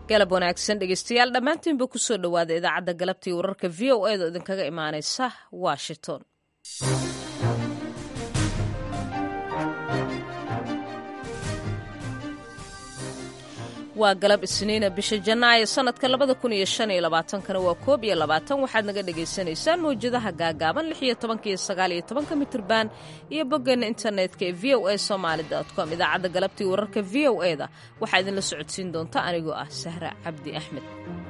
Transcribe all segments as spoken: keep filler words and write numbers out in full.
galab wanaagsan dhegeystayaal dhammaantiinba ku soo dhowaada idaacadda galabtii wararka v o e da idinkaga imaanaysa washington. waa galab isniina bisha janaayo sanadka labada kun iyo shan iyo labaatankana waa koob iyo labaatan waxaad naga dhagaysanaysaan mawjadaha gaagaaban lix iyo tobanka iyo sagaal iyo tobanka mitirban iyo boggeena internetka ee v o a somaali dot com idaacadda galabtii wararka v o e da waxaa idinla socodsiin doonta anigoo ah Sahra Cabdi Axmed.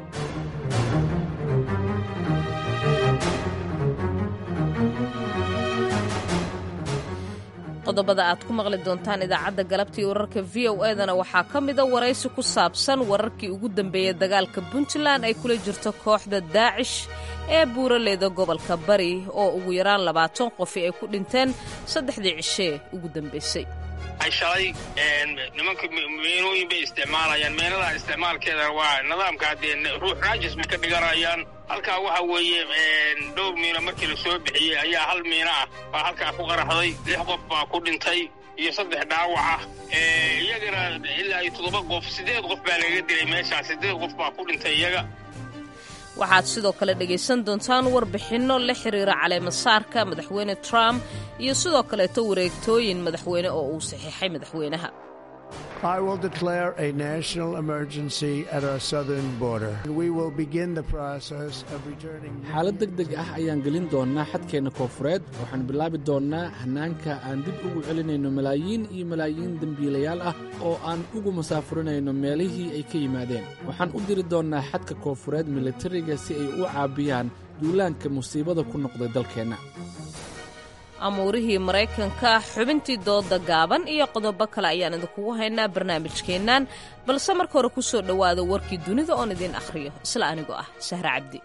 qodobada aad ku maqli doontaan idaacadda galabtii wararka v o e dana waxaa ka mida waraysi ku saabsan wararkii ugu dambeeyey dagaalka puntland ay kula jirto kooxda daacish ee buuraleyda gobolka bari oo ugu yaraan labaatan qofi ay ku dhinteen saddexdii cishee ugu dambaysay. shalay nimanka meenooyin bay isticmaalayaan meenada isticmaalkeeda waa nidaamka haddee ruux raajis bay ka dhiganayaan. halkaa waxa weeye dhowr miino markii la soo bixiyey ayaa hal miino ah baa halkaa ku qaraxday lix qof baa ku dhintay iyo saddex dhaawac ah iyagana ilaa iyo toddoba qof siddeed qof baa laga dilay meeshaas siddeed qof baa ku dhintay iyaga. waxaad sidoo kale dhegaysan doontaan warbixinno la xiriira caleemasaarka madaxweyne Trump iyo sidoo kaleeto wareegtooyin madaxweyne oo uu saxiixay madaxweynaha. I will declare a national emergency at our southern border. We will begin the process of returning. xaalad degdeg ah ayaan gelin doonaa xadkeena koonfureed waxaan bilaabi doonaa hanaanka aan dib ugu celinayno malaayiin iyo malaayiin dembiilayaal ah oo aan ugu masaafurinayno meelihii ay ka yimaadeen. waxaan u diri doonaa xadka koonfureed militariga si ay u caabiyaan duulaanka musiibada ku noqday dalkeenna. amuurihii maraykanka xubintii dooda gaaban iyo qodobo kale ayaan idinkugu haynaa barnaamijkeennan balse marka hore ku soo dhowaada warkii dunida oon idiin akhriyo isla anigoo ah Sahra Cabdi.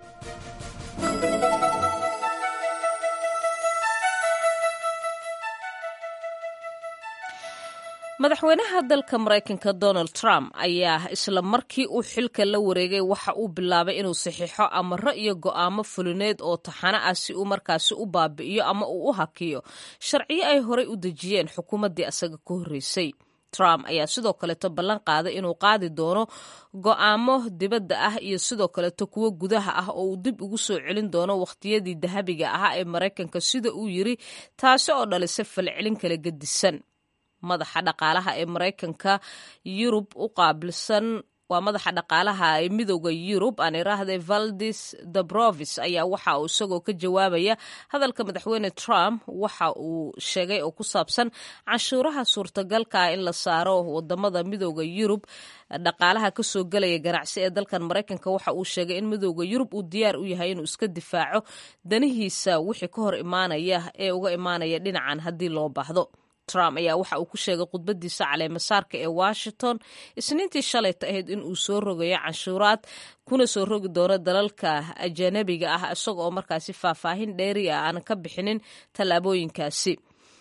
madaxweynaha dalka maraykanka Donald Trump ayaa isla markii uu xilka la wareegay waxa uu bilaabay inuu saxiixo amaro iyo go'aamo fulineed oo taxano ah si uu markaasi u baabi'iyo ama uu u hakiyo sharciyo ay horey u dejiyeen xukuumaddii asaga ka horreysay. Trump ayaa sidoo kaleeto ballan qaaday inuu qaadi doono go'aamo dibadda ah iyo sidoo kaleeto kuwo gudaha ah oo uu dib ugu soo celin doono wakhtiyadii dahabiga ahaa ee maraykanka sida uu yiri taasi oo dhalisay falcelin kala gedisan. madaxa dhaqaalaha ee maraykanka yurub u qaabilsan waa madaxa dhaqaalaha ee midowda yurub aan iraahday Valdis Dombrovskis ayaa waxa uu isagoo ka jawaabaya hadalka madaxweyne Trump waxa uu sheegay oo ku saabsan canshuuraha suurtagalka ah in la saaro wadamada midowda yurub dhaqaalaha ka soo galaya ganacsi ee dalkan maraykanka waxa uu sheegay in midowda yurub uu diyaar u yahay inuu iska difaaco danihiisa wixii ka hor imaanaya ee uga imaanaya dhinacan haddii loo baahdo. Trump ayaa waxa uu ku sheegay khudbadiisa caleemasaarka ee Washington isniintii shalayta ahayd in uu soo rogayo canshuuraad kuna soo rogi doono dalalka ajanabiga ah isagoo oo markaasi faahfaahin dheeri ah aan ka bixinin tallaabooyinkaasi.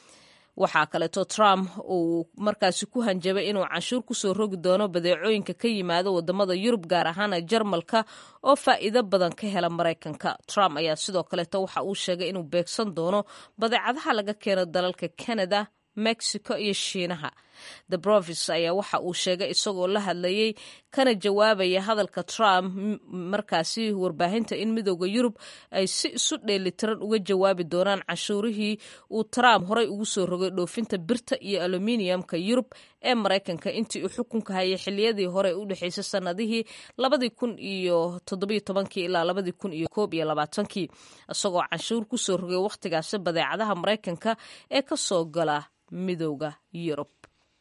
waxaa kaleeto Trump uu markaasi ku hanjabay inuu canshuur ku soo rogi doono badeecooyinka ka yimaada wadamada Yurub gaar ahaan Jarmalka oo faa'iido badan ka hela Maraykanka. Trump ayaa sidoo kaleeto waxa uu sheegay inuu beegsan doono badeecadaha laga keeno dalalka Canada, Mexico iyo Shiinaha. Dombrovskis ayaa waxa uu sheegay isagoo la hadlayay kana jawaabaya hadalka Trump markaasi warbaahinta in midowda Yurub ay si isu dheelitiran uga jawaabi doonaan canshuurihii uu Trump horey ugu soo rogay dhoofinta birta iyo aluminiumka Yurub ee Maraykanka intii uu xukunka hayay xilliyadii hore u dhaxaysay sanadihii labadii kun iyo toddobiyo tobankii ilaa labadii kun iyo koob iyo labaatankii isagoo canshuur ku soo rogay wakhtigaasi badeecadaha Maraykanka ee ka soo gala midowda Yurub.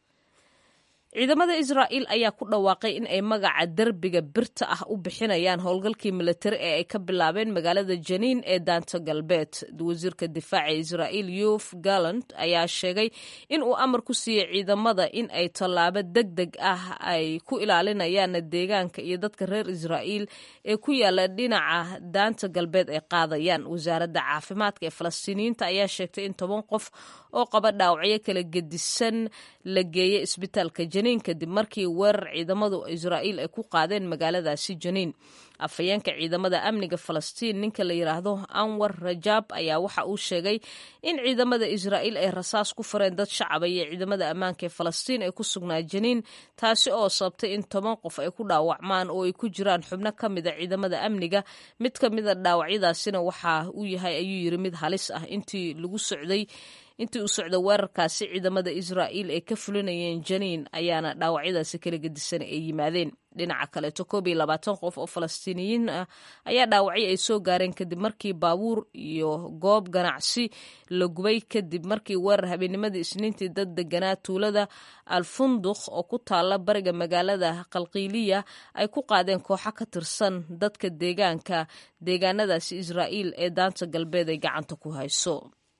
ciidamada Israa'iil ayaa ku dhawaaqay in ay magaca derbiga birta ah u bixinayaan howlgalkii militari ee ay ka bilaabeen magaalada Janiin ee daanta galbeed. wasiirka difaaca Israa'iil Yoav Gallant ayaa sheegay in uu amar ku siiyey ciidamada in ay tallaabo degdeg ah ay ku ilaalinayaan deegaanka iyo dadka reer Israa'iil ee ku yaala dhinaca daanta galbeed ay qaadayaan. wasaaradda caafimaadka ee Falastiiniyiinta ayaa sheegtay in toban qof oo qaba dhaawacyo kala gedisan la geeyay isbitaalka janiin kadib markii weerar ciidamadu israa'iil ay ku qaadeen magaaladaasi janiin afhayeenka ciidamada amniga falastiin ninka la yidhaahdo anwar rajaab ayaa waxa uu sheegay in ciidamada israa'iil ay rasaas ku fureen dad shacaba iyo ciidamada ammaanka ee falastiin ee ku sugnaa janiin taasi oo sababtay in toban qof ay ku dhaawacmaan oo ay ku jiraan xubno ka mida ciidamada amniga mid ka mida dhaawacyadaasina waxa uu yahay ayuu yidhi mid halis ah intii lagu socday intii uu socda weerarkaasi ciidamada israa'iil ay ka fulinayeen janiin ayaana dhaawacyadaasi kala gedisan ay yimaadeen dhinaca kaleeto koob iyo labaatan qof oo falastiiniyiin ah ayaa dhaawacyo ay soo gaareen kadib markii baabuur iyo goob ganacsi la gubay kadib markii weerar habeennimadii isniintii dad deganaa tuulada alfunduk oo ku taala bariga magaalada qalqiiliya ay ku qaadeen kooxo ka tirsan dadka deegaanka deegaanadaasi israa'iil ee daanta galbeed ay gacanta ku hayso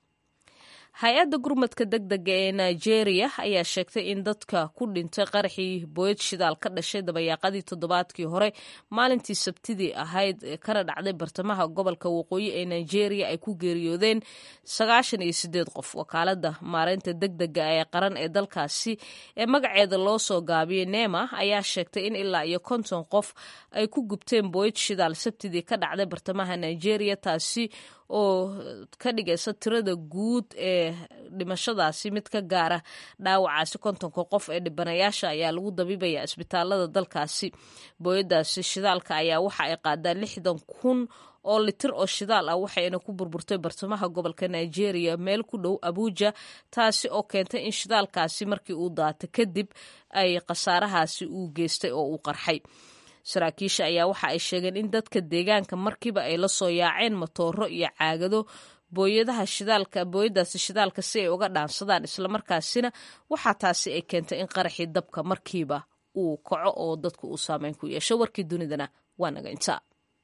hay-adda gurmadka degdega ee nigeria ayaa sheegtay in dadka ku dhintay qaraxii booyad shidaal ka dhashay dabayaaqadii toddobaadkii hore maalintii sabtidii ahayd kana dhacday bartamaha gobolka waqooyi ee nigeria ay ku geeriyoodeen sagaashan iyo sideed qof wakaalada maareynta degdega ee qaran ee dalkaasi ee magaceeda loo soo gaabiyey nema ayaa sheegtay in ilaa iyo konton qof ay ku gubteen booyad shidaal sabtidii ka dhacday bartamaha nigeria taasi oo ka dhigaysa tirada guud ee dhimashadaasi mid ka gaara dhaawacaasi kontonka qof ee dhibanayaasha ayaa lagu dabiibaya isbitaalada dalkaasi booyadaasi shidaalka ayaa waxa ay qaadaan lixdan kun oo litir oo shidaal ah waxayna ku burburtay bartamaha gobolka nigeria meel ku dhow abuja taasi oo keentay in shidaalkaasi markii uu daatay kadib ay khasaarahaasi uu geystay oo uu qarxay saraakiisha ayaa waxa ay sheegeen in dadka deegaanka markiiba ay la soo yaaceen matooro iyo caagado booyadaha shidaalka booyadaasi shidaalka si ay uga dhaansadaan islamarkaasina waxaa taasi ay keentay in qaraxii dabka markiiba uu kaco oo dadku uu saameyn ku yeesho warkii dunidana waa naga intaa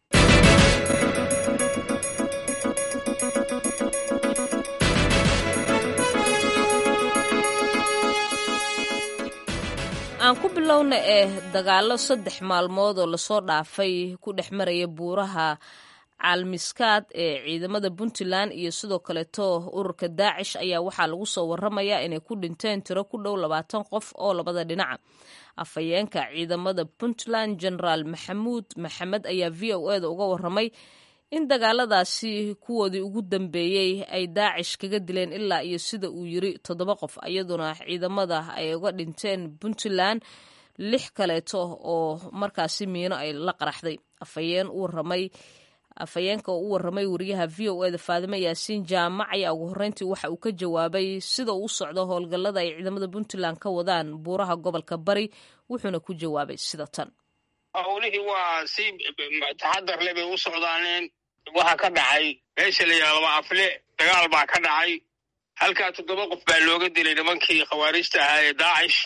aan ku bilowna eh dagaalo saddex maalmood oo lasoo dhaafay ku dhex maraya buuraha caalmiskaad ee ciidamada puntland iyo sidoo kaleeto ururka daacish ayaa waxaa lagu soo waramayaa inay ku dhinteen tiro ku dhow labaatan qof oo labada dhinaca afhayeenka ciidamada puntland generaal maxamuud maxamed ayaa v o eda uga waramay in dagaaladaasi kuwoodii ugu dambeeyey ay daacish kaga dileen ilaa iyo sida uu yiri toddoba qof iyaduna ciidamada ay uga dhinteen puntland lix kaleeto oo markaasi miino ay la qaraxday afhayeen u waramay afhayeenka oo u waramay wariyaha v o eda faadime yaasiin jaamac ayaa ugu horreyntii waxa uu ka jawaabay sida uu socdo howlgallada ay ciidamada puntland ka wadaan buuraha gobolka bari wuxuuna ku jawaabay sida tan howlihii waa si taxadar leh bay u socdaaneen waxaa ka dhacay meesha la yidhahdo laba afle dagaal baa ka dhacay halkaa toddoba qof baa looga dilay nimankii khawaarijta ahaa ee daacish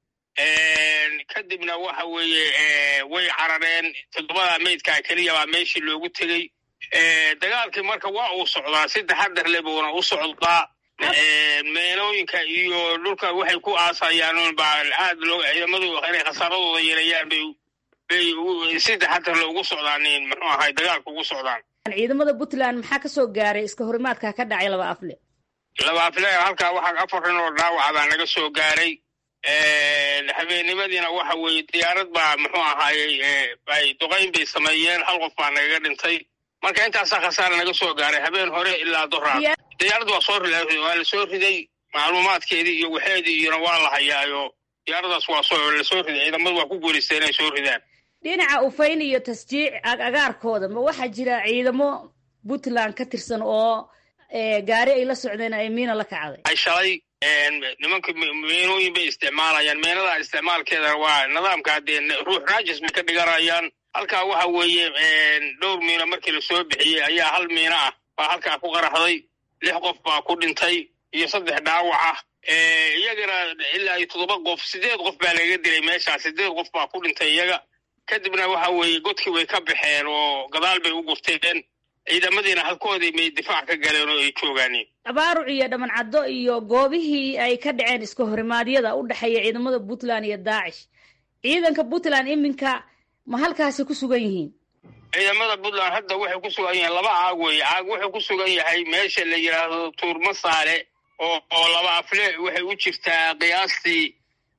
kadibna waxa weeye way carareen toddobada meydkaa keliya baa meeshii loogu tegey dagaalkii marka waa uu socdaa si taxadar leh buuna u socdaa meenooyinka iyo dhulka waxay ku aasayaan baa aad loo ciidamadu inay khasaaradooda yeelayaan bay bay si taxadar leh ugu socdaaneen muxuu ahay dagaalka ugu socdaan ciidamada puntland maxaa ka soo gaaray iska horimaadka ka dhacay laba afle laba afle halkaa waxaa afar nin oo dhaawaca baa naga soo gaaray habeennimadiina waxa weeye diyaarad baa muxuu ahaayey ay duqayn bay sameeyeen hal qof baa nagaga dhintay marka intaasaa khasaara naga soo gaaray habeen hore ilaa doraa diyaarad waa soo riday waa la soo riday macluumaadkeedii iyo waxeedii iyona waa la hayaayo diyaaradaas waa soo la soo riday ciidamadu waa ku guulaystay inay soo ridaan dhinaca ufayn iyo tasjiic agaarkooda ma waxaa jira ciidamo puntland ka tirsan oo gaari ay la socdeen ay miina la kacday ay shalay nimanka meenooyin bay isticmaalayaan meenada isticmaalkeeda waa nidaamka haddee ruux raajis bay ka dhiganayaan halkaa waxa weeye dhowr miino markii lasoo bixiyey ayaa hal miino ah baa halkaa ku qaraxday lix qof baa ku dhintay iyo saddex dhaawac ah iyagana ilaa iyo toddoba qof sideed qof baa laga dilay meeshaa sideed qof baa ku dhintay iyaga kadibna waxa weeye godkii way ka baxeen oo gadaal bay u gurteen ciidamadiina halkoodii may difaac ka galeen oo ay joogaaneen abaaruc iyo dhamancaddo iyo goobihii ay ka dhaceen iska horimaadyada u dhexeeya ciidamada puntland iyo daacish ciidanka puntland iminka ma halkaasi ku sugan yihiin ciidamada puntland hadda waxay ku sugan yihiin laba caag weeye caag wuxuu ku sugan yahay meesha la yidhaahdo tuurmasaale oo oo laba afle waxay u jirtaa qiyaastii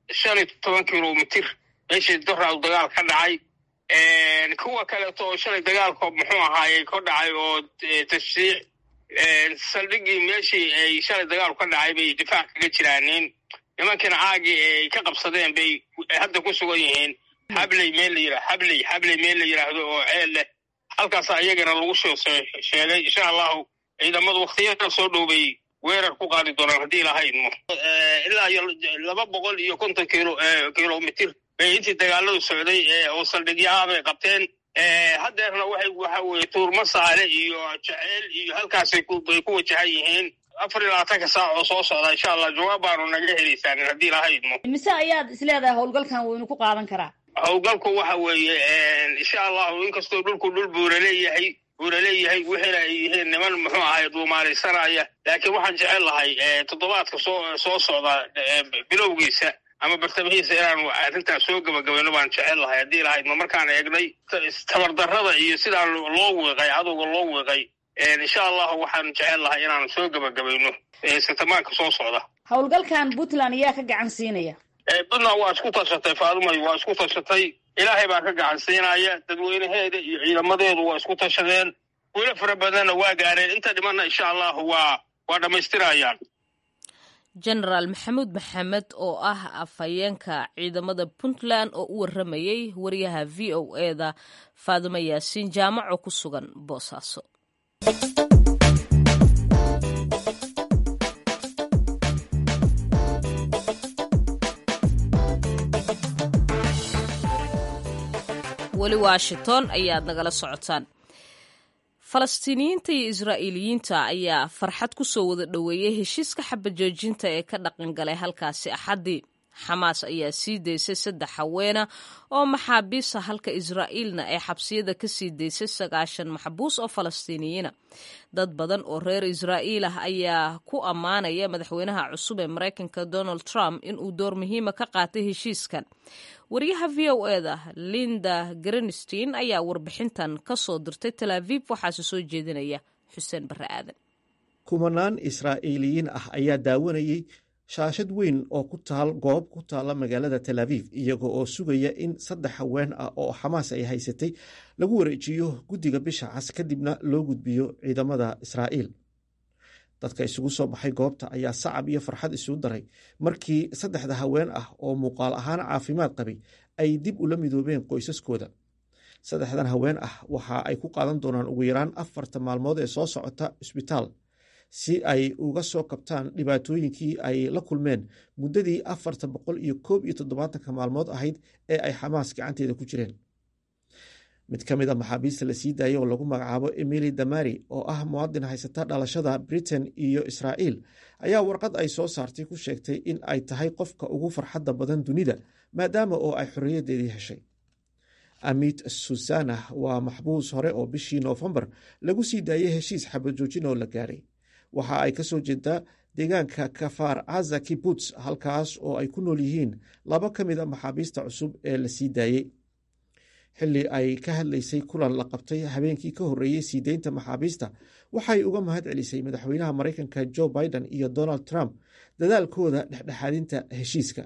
shan iyo toban kilomitir meeshii dora uu dagaal ka dhacay. kuwa kaleeto oo shalay dagaalka muxuu ahaayey ka dhacay oo tashriic saldhigii meeshii ay shalay dagaal ka dhacay bay difaac kaga jiraaneen. nimankana caagii ay ka qabsadeen bay hadda ku sugan yihiin habley meel la yidhaahdo habley habley meel la yidhaahdo oo ceel leh. halkaas ayagana lagu soo sheegay insha allahu ciidamadu waqtiyada soo dhowbay weerar ku qaadi doonaan haddii ilaahay idmo. ilaa iyo laba boqol iyo konton kilo kilomitir bay intii dagaaladu socday oo saldhigyaha bay qabteen. haddeerna waxay waxa weeye tuurma saale iyo jaceyl iyo halkaasay bay ku wajahan yihiin. afar iyo labaatanka saac oo soo socda insha allah jawaab baanu naga helaysaan haddii ilaahay idmo. mise ayaad isleedahay howlgalkan waynu ku qaadan karaa? howlgalku waxa weeye insha allahu inkastoo dhulku dhul buura leeyahay buura leeyahay wixina ay yihiin niman muxuu ahay duumaalaysanaya, laakiin waxaan jecel lahay toddobaadka soo soo socda bilowgiisa ama bartamihiisa inaanu arrintaas soo gabagabayno baan jecel lahay haddii ilahay idmo. markaan eegnay tabardarrada iyo sidaa loo weeqay cadowga loo weeqay insha allahu waxaan jecel lahay inaanu soo gabagabayno sitamaanka soo socda. howlgalkan puntland ayaa ka gacan siinaya? puntland waa isku tashatay faadumay, waa isku tashatay. ilaahay baa ka gacan siinaya. dadweynaheeda iyo ciidamadeedu waa isku tashadeen. weli fara badanna waa gaareen. inta dhimanna insha allahu waa waa dhammaystirayaan. genaraal maxamuud maxamed oo ah afhayeenka ciidamada puntland oo u waramayey wariyaha v o eda faadumo yaasiin jaamac oo ku sugan boosaaso. weli washington ayaad nagala socotaan. falastiiniyiinta iyo israa'iiliyiinta ayaa farxad ku soo wada dhoweeyey heshiiska xabajoojinta ee ka dhaqangalay halkaasi axaddii. xamaas ayaa sii daysay saddex haweena oo maxaabiisa, halka israa'iilna ay xabsiyada ka sii daysay sagaashan maxbuus oo falastiiniyiina. dad badan oo reer israa'iil ah ayaa ku ammaanaya madaxweynaha cusub ee maraykanka donald trump inuu door muhiima ka qaatay heshiiskan. wariyaha v o eda linda grenstein ayaa warbixintan ka soo dirtay tel aviv, waxaase soo jeedinaya xuseen barre aadan. kumanaan israa'iiliyiin ah ayaa daawanayey shaashad weyn oo ku taal goob ku taalla magaalada tel aviv, iyaga oo sugaya in saddex haween ah oo xamaas ay haysatay lagu wareejiyo guddiga bisha cas kadibna loo gudbiyo ciidamada israa'iil. dadka isugu soo baxay goobta ayaa sacab iyo farxad isugu daray markii saddexda haween ah oo muuqaal ahaan caafimaad qabay ay dib ula midoobeen qoysaskooda. saddexdan haween ah waxa ay ku qaadan doonaan ugu yaraan afarta maalmood ee soo socota isbitaal si ay uga soo kabtaan dhibaatooyinkii ay la kulmeen muddadii afarta boqol iyo koob iyo toddobaatanka maalmood ahayd ee ay xamaas gacanteeda ku jireen. mid ka mid a maxaabiista la sii daayay oo lagu magacaabo emily damari oo ah muwaadin haysata dhalashada britain iyo israa'iil ayaa warqad ay soo saartay ku sheegtay in ay tahay qofka ugu farxadda badan dunida maadaama oo ay xorriyaddeedii heshay. amit susana waa maxbuus hore oo bishii noofembar lagu sii daayay heshiis xabajoojin oo la gaaray. waxa ay ka soo jeedaa deegaanka kafaar caza kibuts, halkaas oo ay ku nool yihiin laba ka mid a maxaabiista cusub ee la sii daayey. xilli ay ka hadlaysay kulan la qabtay habeenkii ka horreeyey sii deynta maxaabiista, waxay uga mahad celisay madaxweynaha maraykanka joe biden iyo donald trump dadaalkooda dhexdhexaadinta heshiiska.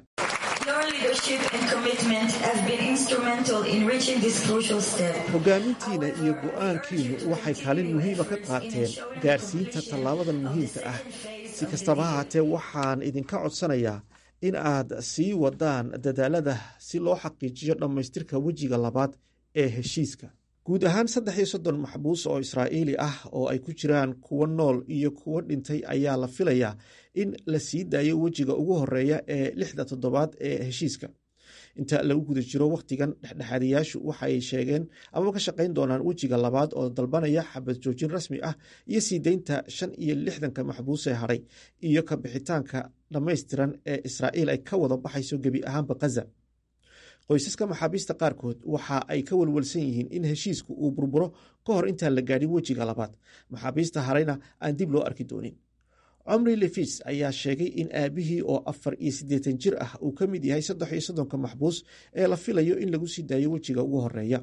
hogaamintiina iyo go-aankiinu waxay kaalin muhiima ka qaateen gaarsiinta tallaabadan muhiimka ah. si kastaba ha haatee, waxaan idinka codsanayaa in aad sii wadaan dadaalada si loo xaqiijiyo dhammaystirka wejiga labaad ee heshiiska. guud ahaan saddex iyo soddon maxbuus oo israa'iili ah oo ay ku jiraan kuwo nool iyo kuwo dhintay ayaa la filayaa in la sii daayo wejiga ugu horreeya ee lixda toddobaad ee heshiiska. inta lagu guda jiro wakhtigan, dhexdhexaadiyaashu waxay sheegeen ama ka shaqayn doonaan wejiga labaad oo dalbanaya xabad joojin rasmi ah iyo sii deynta shan iyo lixdanka maxbuus ee hadhay iyo ka bixitaanka dhammaystiran ee israa'iil ay ka wada baxayso gebi ahaanba Gaza. qoysaska maxaabiista qaarkood waxa ay ka walwalsan yihiin in heshiisku uu burburo ka hor intaan la gaadhin wejiga labaad, maxaabiista harayna aan dib loo arki doonin. cumri lefis ayaa sheegay in aabihii oo afar iyo siddeetan jir ah uu ka mid yahay saddex iyo soddonka maxbuus ee la filayo in lagu sii daayo wejiga ugu horeeya.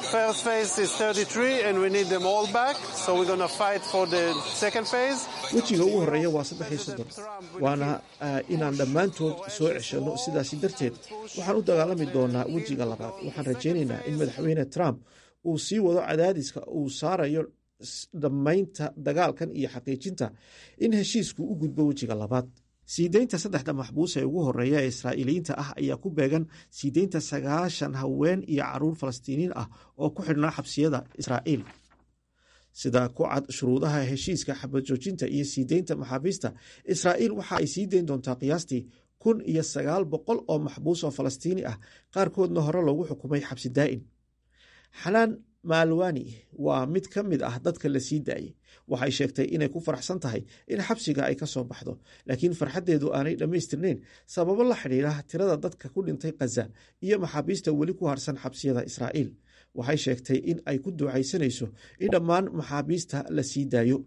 wejiga ugu horeeya waa saddex iyo soddon, waana inaan dhammaantood soo ceshanno. sidaasi darteed waxaan u dagaalami doonaa wejiga labaad. waxaan rajaynaynaa in madaxweyne Trump uu sii wado cadaadiska uu saarayo dhammaynta dagaalkan iyo xaqiijinta in heshiisku u gudbo wejiga labaad. sii deynta saddexda maxbuus ee ugu horeeya ee israa'iiliyiinta ah ayaa ku beegan sii deynta sagaashan haween iyo caruur falastiiniin ah oo ku xidhnaa xabsiyada Israa'iil. sida ku cad shuruudaha heshiiska xabad joojinta iyo sii deynta maxaabiista, Israa'iil waxa ay sii deyn doontaa qiyaastii kun iyo sagaal boqol oo maxbuus oo falastiini ah, qaarkoodna hore loogu xukumay xabsi daa'in. xanaan maalwani waa mid ka mid ah dadka la sii daayey. waxay sheegtay inay ku faraxsan tahay in xabsiga ay ka soo baxdo, laakiin farxaddeedu aanay dhammaystirnayn sababo la xidhiira tirada dadka ku dhintay Gaza iyo maxaabiista weli ku harsan xabsiyada Israa'iil. waxay sheegtay in ay ku ducaysanayso in dhammaan maxaabiista la sii daayo.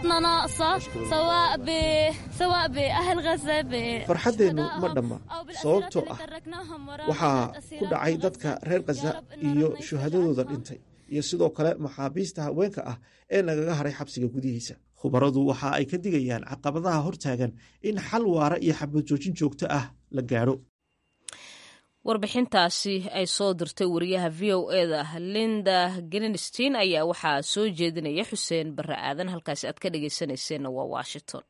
farxaddeennu ma dhamma sababtoo ah waxaa ku dhacay dadka reer Gaza iyo shuhadadooda dhintay iyo sidoo kale maxaabiista haweenka ah ee nagaga haray xabsiga gudihiisa. khubaradu waxa ay ka digayaan caqabadaha hortaagan in xal waara iyo xabad joojin joogto ah la gaadho. warbixintaasi ay soo dirtay wariyaha v o eda Linda Greenstein ayaa waxaa soo jeedinaya Xuseen Barre Aadan. halkaasi aad ka dhegaysanayseena waa Washington.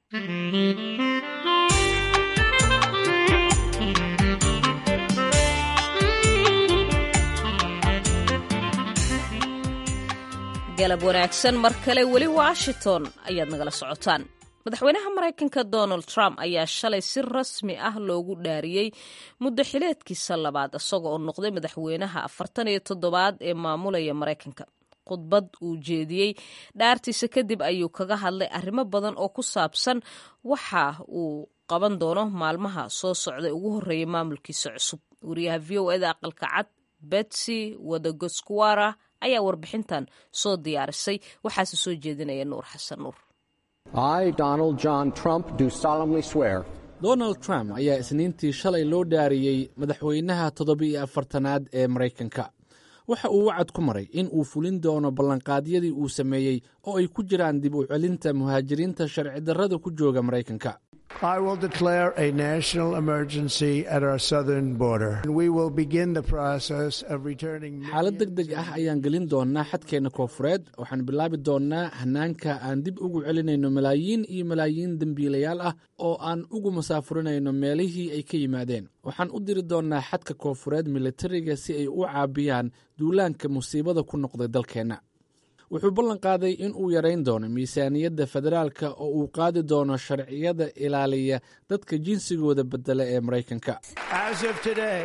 galab wanaagsan mar kale, weli Washington ayaad nagala socotaan. madaxweynaha Maraykanka Donald Trump ayaa shalay si rasmi ah loogu dhaariyey muddo xileedkiisa labaad, isagoo oo noqday madaxweynaha afartan iyo toddobaad ee maamulaya Maraykanka. khudbad uu jeediyey dhaartiisa kadib ayuu kaga hadlay arrimo badan oo ku saabsan waxa uu qaban doono maalmaha soo socday ugu horreeyay maamulkiisa cusub. wariyaha v o eda aqalka cad Betsy Wadagoskwara ayaa warbixintan soo diyaarisay, waxaase soo jeedinaya Nuur Xasan Nuur. I, Donald John Trump, do solemnly swear. Donald Trump ayaa isniintii shalay loo dhaariyey madaxweynaha toddoba-iyo afartanaad ee Maraykanka. waxa uu wacad ku maray in uu fulin doono ballanqaadyadii uu sameeyey oo ay ku jiraan dib u celinta muhaajiriinta sharci darrada ku jooga Maraykanka. I will declare a national emergency at our southern border. We will begin the process of returning. xaalad degdeg ah ayaan gelin doonaa xadkeena koonfureed. waxaan bilaabi doonaa hanaanka aan dib ugu celinayno malaayiin iyo malaayiin dembiilayaal ah oo aan ugu masaafurinayno meelihii ay ka yimaadeen. waxaan u diri doonaa xadka koonfureed militariga si ay u caabiyaan duulaanka musiibada ku noqday dalkeenna. wuxuu ballan qaaday in uu yarayn doono miisaaniyadda federaalka oo uu qaadi doono sharciyada ilaaliya dadka jinsigooda bedela ee Maraykanka. As of today,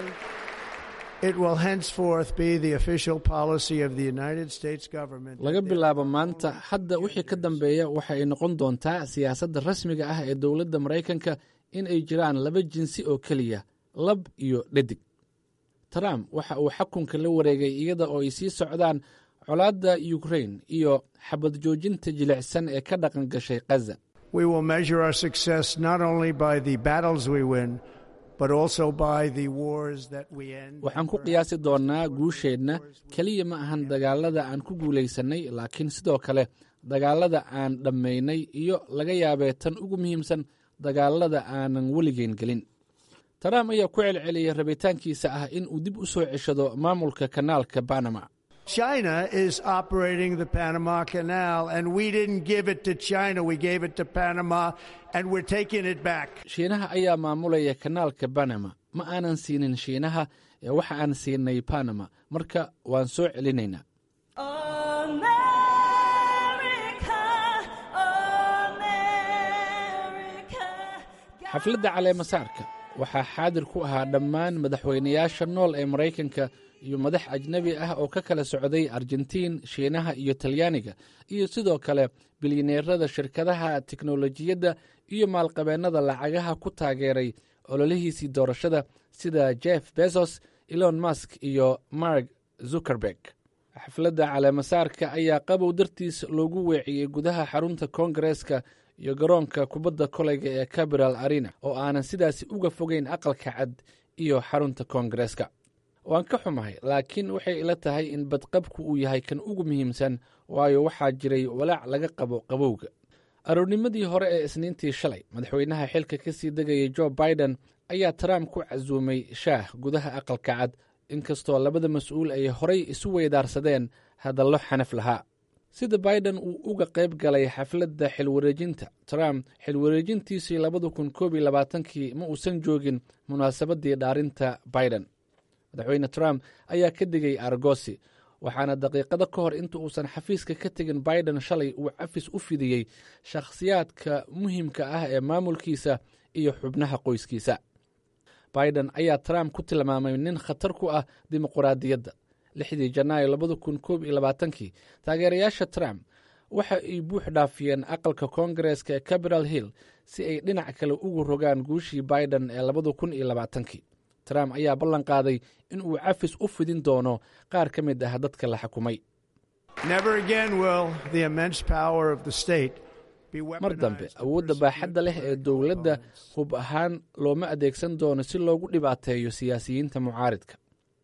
it will henceforth be the official policy of the United States government. laga bilaabo maanta, hadda wixii ka dambeeya waxa ay noqon doontaa siyaasadda rasmiga ah ee dowladda Maraykanka in ay jiraan laba jinsi oo keliya, lab iyo dhadig. Trump waxa uu xukunka la wareegay iyada oo ay sii socdaan colaadda Ukraine iyo xabad joojinta jilicsan ee ka dhaqan gashay Gaza. We will measure our success not only by the battles we win, but also by the wars that we end. waxaan ku qiyaasi doonaa guusheedna keliya ma ahan dagaalada aan ku guulaysanay, laakiin sidoo kale dagaalada aan dhammaynay iyo laga yaabee tan ugu muhiimsan dagaalada aanan weligeyn gelin. Trump ayaa ku celceliyay rabitaankiisa ah in uu dib u soo ceshado maamulka kanaalka Panama. China is operating the Panama Canal, and we didn't give it to China. We gave it to Panama, and we're taking it back. Shiinaha ayaa maamulaya kanaalka Panama. Ma aanan siinin Shiinaha, ee waxa aan siinay Panama. Marka waan soo celinaynaa. xafladda caleemasaarka waxaa xaadir ku ahaa dhammaan madaxweynayaasha nool ee Maraykanka iyo madax ajnabi ah oo ka kala socday Argentiin, Shiinaha iyo Talyaaniga, iyo sidoo kale bilyaneerada shirkadaha tiknoolajiyadda iyo maalqabeennada lacagaha ku taageeray ololihiisii doorashada sida Jeff Bezos, Elon Musk iyo Mark Zuckerberg. xafladda caleemasaarka ayaa qabow dartiis loogu weeciyey gudaha xarunta Koongareeska iyo garoonka kubadda koleyga ee capital arena oo aanan sidaasi uga fogeyn aqalka cad iyo xarunta koongareeska. waan ka xumahay, laakiin waxay ila tahay in badqabku uu yahay kan ugu muhiimsan, waayo waxaa jiray walaac laga qabo qabowga. aroornimadii hore ee isniintii shalay, madaxweynaha xilka ka sii degayay joe biden ayaa trump ku casuumay shaah gudaha aqalka cad, inkastoo labada mas-uul ay horay isu weydaarsadeen hadallo xanaf lahaa. sida biden uu uga qayb galay xafladda xilwareejinta trump, xilwareejintiisii labada kun koob iyo labaatankii ma uusan joogin munaasabaddii dhaarinta biden. madaxweyne trump ayaa ka digay argosi, waxaana daqiiqado ka hor inta uusan xafiiska ka tegin biden shalay uu cafis u fidiyey shakhsiyaadka muhiimka ah ee maamulkiisa iyo xubnaha qoyskiisa. biden ayaa trump ku tilmaamay nin khatar ku ah dimuquraadiyadda. lixdii janaayo labada kun koob iyo labaatankii, taageerayaasha trump waxa ay buux dhaafiyeen aqalka koongareeska ee capital hill si ay dhinac kale ugu rogaan guushii biden ee labada kun iyo labaatankii. trump ayaa ballan qaaday in uu cafis u fidin doono qaar ka mid ah dadka la xukumay. mar dambe awoodda baaxadda leh ee dowladda hub ahaan looma adeegsan doono si loogu dhibaateeyo siyaasiyiinta mucaaridka.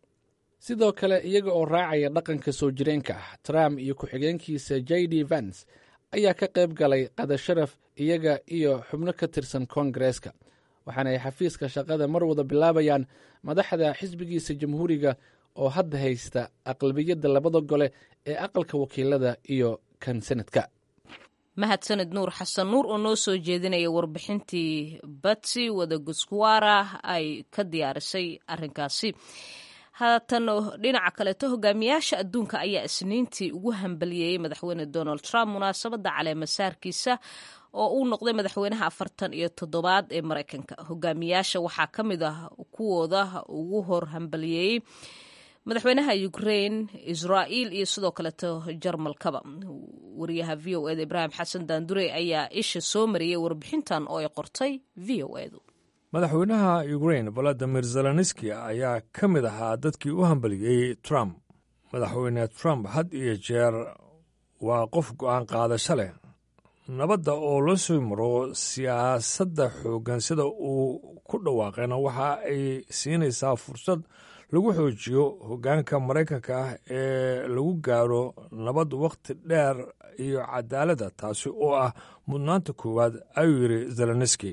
sidoo kale, iyaga oo raacaya dhaqanka soo jireenka ah, trump iyo ku-xigeenkiisa j d vance ayaa ka qayb galay qada sharaf iyaga iyo xubno ka tirsan koongareeska, waxaana ay xafiiska shaqada mar wada bilaabayaan madaxda xisbigiisa jamhuuriga oo hadda haysta aqlabiyadda labada gole ee aqalka wakiilada iyo kan senadka. mahadsanid nuur xasan nuur oo noo soo jeedinaya warbixintii batsi wada guskuwaara ay ka diyaarisay arrinkaasi. haatan dhinaca kaleeto, hogaamiyaasha adduunka ayaa isniintii ugu hambaliyeeyey madaxweyne donald trump munaasabadda caleemasaarkiisa oo uu noqday madaxweynaha afartan iyo toddobaad ee maraykanka. hogaamiyaasha waxaa ka mid ah kuwooda ugu hor hambaliyeeyey madaxweynaha ukraine, israa'iil iyo sidoo kaleeto jarmalkaba. wariyaha v o eda ibraahim xasan daandure ayaa isha soo mariyey warbixintan oo ay qortay v o edu. madaxweynaha ukraine valadimir zelenski ayaa ka mid ahaa dadkii u hambaliyey trump. madaxweyne trump had iyo jeer waa qof go'aan qaadasho leh, nabadda oo la soo maro siyaasadda xooggan sida uu ku dhawaaqayna waxa ay siinaysaa fursad lagu xoojiyo hoggaanka maraykanka ah ee lagu gaaro nabad wakhti dheer iyo cadaaladda, taasi oo ah mudnaanta koowaad, ayuu yidhi zelenski.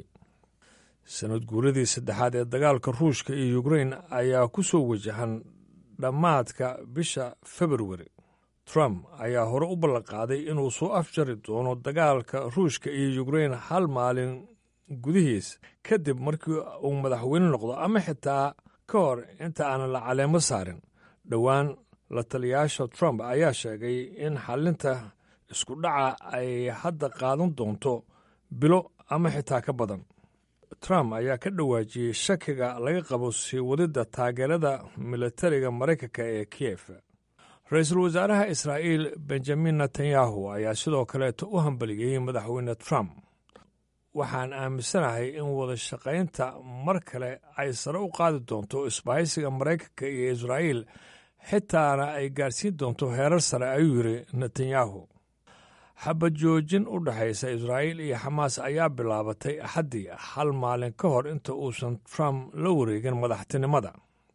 sanad guuradii saddexaad ee dagaalka ruushka iyo ukrain ayaa ku soo wajahan dhammaadka bisha februari. trump ayaa hore u ballanqaaday inuu soo afjari doono dagaalka ruushka iyo ukrain hal maalin gudihiis kadib markii uu madaxweyne noqdo, ama xitaa ka hor inta aanan la caleemo saarin. dhowaan la taliyaasha trump ayaa sheegay in xallinta isku dhaca ay hadda qaadan doonto bilo ama xitaa ka badan. trump ayaa ka dhawaajiyey shakiga laga qabo sii wadidda taageerada militariga maraykanka ee kiyef. ra-iisul wasaaraha israa'iil benjamin netanyahu ayaa sidoo kaleeto u hambaliyey madaxweyne trump. waxaan aaminsanahay in wada shaqaynta mar kale ay sare u qaadi doonto isbahaysiga maraykanka iyo israa'iil, xitaana ay gaarsiin doonto heerar sare, ayuu yidhi netanyahu. xabad joojin u dhexaysa israa'iil iyo xamaas ayaa bilaabatay axaddii, hal maalin ka hor inta uusan trump la wareegin madaxtinimada.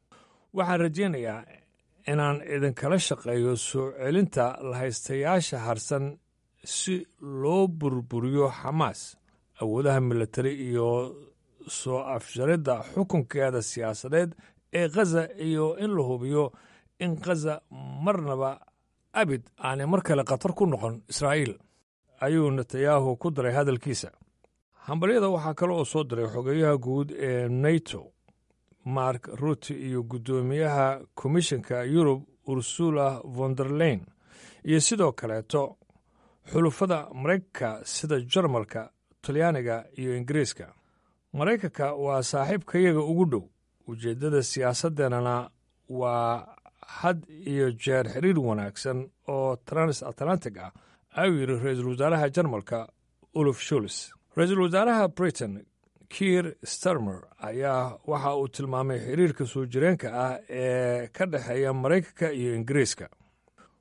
waxaan rajaynayaa inaan idinkala shaqeeyo soo celinta lahaystayaasha harsan si loo burburiyo xamaas, awoodaha militari iyo soo afjaridda xukunkeeda siyaasadeed ee khaza, iyo in la hubiyo in khaza marnaba abid aanay mar kale khatar ku noqon israa'iil, ayuu netanyahu ku daray hadalkiisa. hambalyada waxaa kale oo soo diray xogeyaha guud ee nato mark rutte iyo guddoomiyaha komishanka yurub ursula von der leyen, iyo sidoo kaleeto xulufada maraykanka sida jarmalka, talyaaniga iyo ingiriiska. maraykanka waa saaxiibkayaga ugu dhow, ujeeddada siyaasaddeenana waa had iyo jeer xiriir wanaagsan oo transatlantic ah, ayuu yidhi ra-iisul wasaaraha jarmalka olaf sholz. ra-iisul wasaaraha britain kiir starmer ayaa waxa uu tilmaamay xiriirka soo jireenka ah ee ka dhexeeya maraykanka iyo ingiriiska.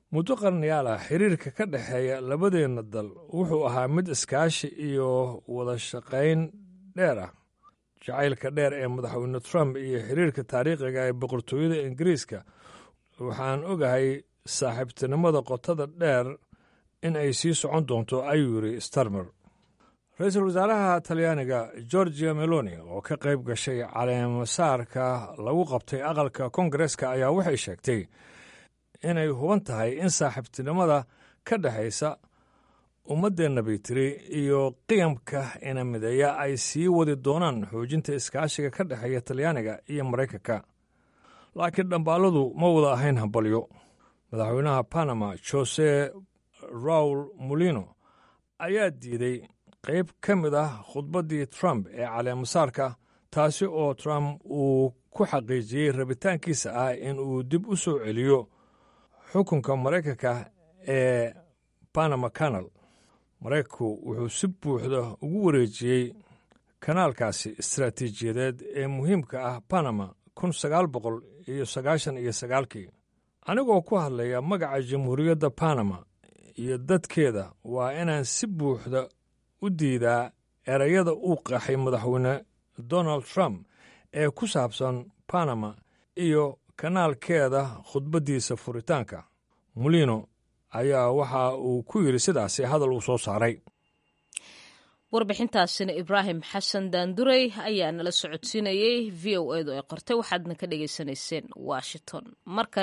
muddo qarniyaal ah xiriirka ka dhexeeya labadeenna dal wuxuu ahaa mid iskaashi iyo wada shaqayn dheer ah. jacaylka dheer ee madaxweyne Trump iyo xiriirka taariikhiga ee boqortooyada Ingiriiska, waxaan ogahay saaxiibtinimada qotada dheer in ay sii socon doonto, ayuu yidhi Starmer. ra-iisul wasaaraha talyaaniga Giorgia Meloni oo ka qayb gashay caleemasaarka lagu qabtay aqalka koongareeska ayaa waxay sheegtay inay huban tahay in saaxiibtinimada ka dhexaysa ummaddeenna bay tiri iyo qiyamka ina mideeya ay sii wadi doonaan xoojinta iskaashiga ka dhexeeya talyaaniga iyo maraykanka. laakiin dhambaaladu ma wada ahayn hambalyo. madaxweynaha Panama Jose Raul Mulino ayaa diiday qayb ka mid ah khudbaddii Trump ee caleemasaarka, taasi oo Trump uu ku xaqiijiyey rabitaankiisa ah in uu dib u soo celiyo xukunka maraykanka ee Panama Canal. maraykanku wuxuu si buuxda ugu wareejiyey kanaalkaasi istaraatiijiyadeed ee muhiimka ah Panama kun sagaal boqol iyo sagaashan iyo sagaalkii. anigoo ku hadlaya magaca jamhuuriyadda Panama iyo dadkeeda, waa inaan si buuxda u diidaa erayada uu qaxay madaxweyne Donald Trump ee ku saabsan Panama iyo kanaalkeeda khudbaddiisa furitaanka. Mulino ayaa waxa uu ku yidhi sidaasi hadal uu soo saaray. warbixintaasina Ibraahim Xasan Daanduray ayaa nala socodsiinayey. v o edu ay qortay, waxaadna ka dhegaysanayseen Washington. markan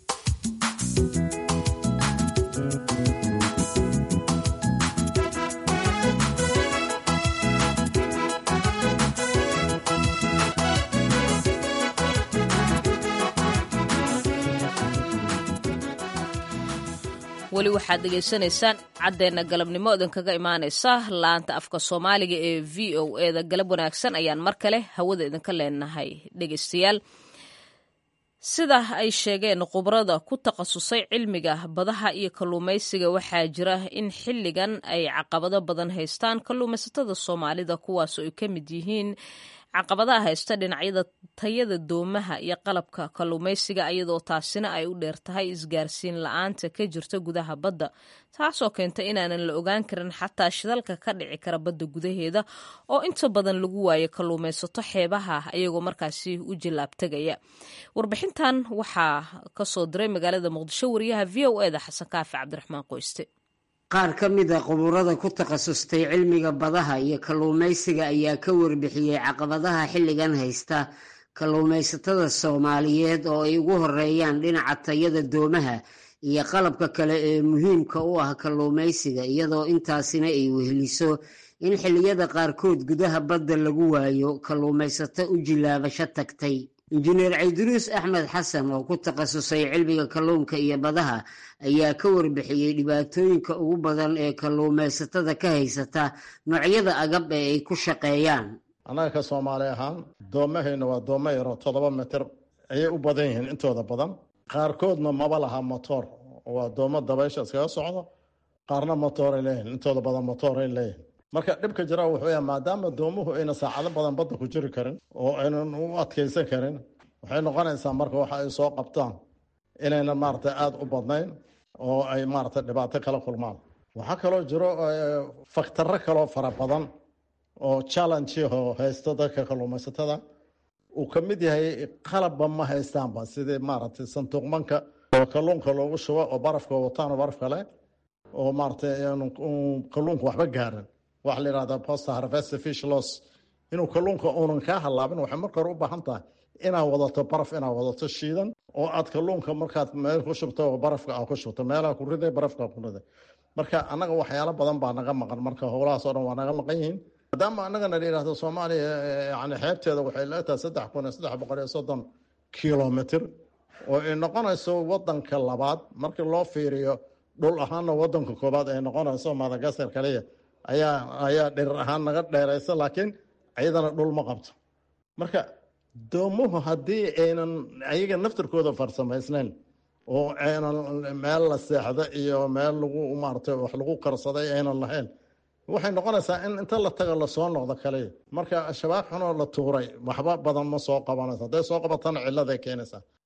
weli waxaad dhegaysanaysaan caddeenna galabnimo idinkaga imaanaysa laanta afka soomaaliga ee v o eda. galab wanaagsan ayaan mar kale hawada idinka leenahay dhegaystayaal. sida ay sheegeen khubarada ku takhasusay cilmiga badaha iyo kalluumaysiga, waxaa jira in xilligan ay caqabado badan haystaan kalluumaysatada Soomaalida, kuwaasoo ay ka mid yihiin caqabadaha haysta dhinacyada tayada doomaha iyo qalabka kalluumaysiga, iyadoo taasina ay u dheer tahay isgaarsiin la-aanta ka jirta gudaha badda, taasoo keenta inaanan la ogaan karin xataa shidalka ka dhici kara badda gudaheeda oo inta badan lagu waayo kalluumaysato xeebaha ayagoo markaasi u jilaabtegaya. warbixintan waxaa ka soo diray magaalada Muqdisho wariyaha v o eda Xasan Kaafi Cabdiraxmaan Qoyste. qaar ka mid a khuburada ku takhasustay cilmiga badaha iyo kalluumaysiga ayaa ka warbixiyey caqabadaha xilligan haysta kalluumaysatada Soomaaliyeed oo ay ugu horeeyaan dhinaca tayada doomaha iyo qalabka kale ee muhiimka u ah kalluumaysiga, iyadoo intaasina ay weheliso in xilliyada qaarkood gudaha badda lagu waayo kalluumaysato u jilaabasho tagtay. injineer Cabdiruus Axmed Xasan oo ku takhasusay cilmiga kalluunka iyo badaha ayaa ka warbixiyey dhibaatooyinka ugu badan ee kalluumaysatada ka haysata noocyada agab ee ay ku shaqeeyaan. annaga ka Soomaali ahaan doomahayna waa dooma yar oo toddoba mitir ayay u badan yihiin intooda badan. qaarkoodna maba laha motor, waa dooma dabaysha iskaga socdo, qaarna motor ay leeyihiin, intooda badan motor ay leeyihiin. marka dhibka jira wuxuu yahay maadaama doomuhu ayna saacado badan badda ku jiri karin oo aynan u adkaysan karin, waxay noqonaysaa marka waxa ay soo qabtaan inaynan maaragtay aada u badnayn oo ay maaragtay dhibaato kala kulmaan. waxaa kaloo jiro faktarro kaloo fara badan oo challenge oo haysto dadka kalluumaysatada. uu ka mid yahay qalabba ma haystaanba, sidii maaragtay sanduuqmanka oo kalluunka loogu shubo oo barafka wataan oo baraf kale oo maaragtay kalluunka waxba gaarin. waxa la yidhahdaa post harvest fish loss, inuu kalluunka uunan kaa halaabin. waxay marka hore u baahan tahay inaad wadato baraf, inaad wadato shiidan oo aad kalluunka markaad meel ku shubto oo barafka aad ku shubto, meelaha ku riday barafka ku riday. marka annaga waxyaalo badan baa naga maqan, marka howlahaas oo dhan waa naga maqan yihiin. maadaama annagana la yidhahdo Soomaaliya yani xeebteeda waxay leetahay saddex kun iyo saddex boqol iyo soddon kilomitr oo ay noqonayso wadanka labaad markii loo fiiriyo dhul ahaanna wadanka koobaad ay noqonayso. Madagascar kaliya ayaa ayaa dherer ahaan naga dheeraysa, laakiin ayadana dhul ma qabto. marka doomuhu haddii aynan ayaga naftirkooda farsamaysnayn oo aynan meel la seexda iyo meel lagu maartay wax lagu karsaday aynan lahayn, waxay noqonaysaa in inta la tago lasoo noqdo kaliya. marka shabaab xunoo la tuuray waxba badan ma soo qabanayso, hadday soo qabatana cilladay keenaysaa.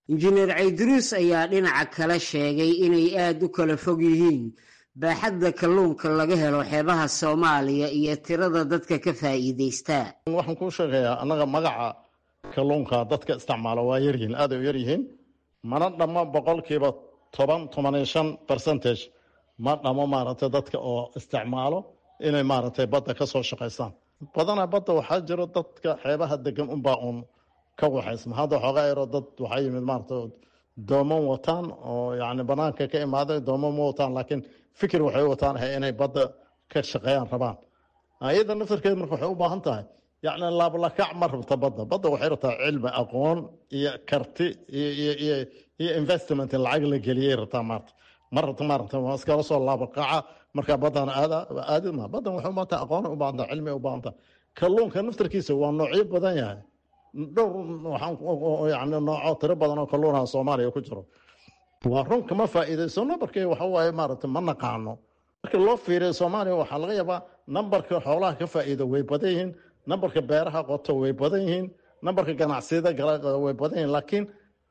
injineer Caydiruus ayaa dhinaca kale sheegay inay aad u kala fog yihiin baaxadda kalluunka laga helo xeebaha Soomaaliya iyo tirada dadka ka faa'iideysta. waxaan ku sheegayaa anaga magaca kalluunka dadka isticmaala waa yar yihiin aad u yar yihiin mana dhamo boqolkiiba toban toban iyo shan percentage ma dhamo maaragtay dadka oo isticmaalo inay maaragtay badda ka soo shaqaystaan badanaa badda waxaa jiro dadka xeebaha degan unbaa uun ka waxaysma hadda xoogaa yaroo dad waxaa yimid maaragtay dooman wataan oo yacni banaanka ka imaaday dooman ma wataan laakiin fikir waxay wataan inay badda ka shaqeeyaan rabaan iyada naftarkeeda marka waxay u baahan tahay yacni laablakac ma rabta badda badda waxay rabtaa cilmi aqoon iyo karti iyo iyo iyo iyo investment lacag la geliyay rabtaa maarta ma rabta maarta waa iskala soo laablakaca marka baddan aada aadima baddan waxay u baahan tahay aqoon u baahan tahay cilmi u baahan tahay kalluunka naftarkiisa waa noocyo badan yahay dhowr waxaan yacni nooco tiro badan oo kalluunaha Soomaaliya ku jiro waa run kama faa'iideysano markii waxa waaye maaragtay ma naqaano marka loo fiiriyo Soomaaliya waxaa laga yaabaa nambarka xoolaha ka faa'iido way badan yihiin nambarka beeraha qoto way badan yihiin nambarka ganacsiyada gala way badan yihiin laakiin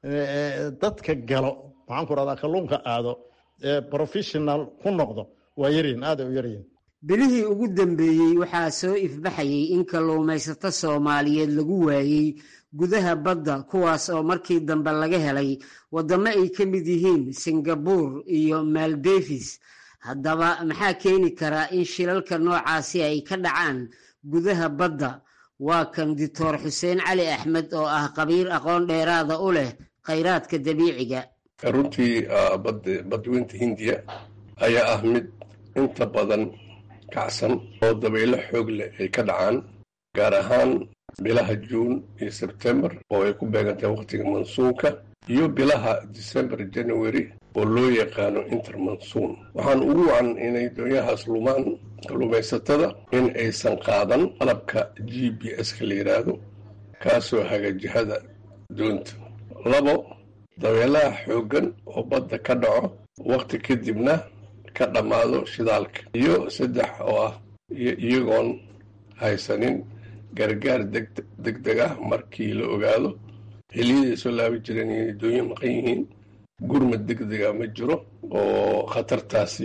dadka galo waxaan ku radaa kalluunka aado ee professional ku noqdo waa yaryihiin aad u yaryihiin bilihii ugu dambeeyey waxaa soo ifbaxayay in kalluumaysato Soomaaliyeed lagu waayay gudaha badda kuwaas oo markii dambe laga helay wadamo ay ka mid yihiin Singapore iyo Maldives haddaba maxaa keeni kara in shilalka noocaasi ay ka dhacaan gudaha badda waa kan Doctor Xuseen Cali Axmed oo ah qabiir aqoon dheeraada u leh kheyraadka dabiiciga runtii badweynta Hindiya ayaa ah mid inta badan kacsan oo dabaylo xoog leh ay ka dhacaan gaar ahaan bilaha June iyo September oo ay ku beegantahay waqtiga monsoonka iyo bilaha December January oo loo yaqaano intermonsoon waxaan ugu wacan inay doonyahaas lumaan kalluumaysatada in aysan qaadan qalabka G P S-ka la yiraahdo kaasoo haga jihada doonta labo dabaylaha xooggan oo badda ka dhaco waqti kadibna ka dhamaado shidaalka iyo saddex oo ah iyagoon haysanin gargaar degdeg ah markii la ogaado xilliyadii soo laabi jireen inay doonyo maqan yihiin gurmad degdega ma jiro oo khatartaasi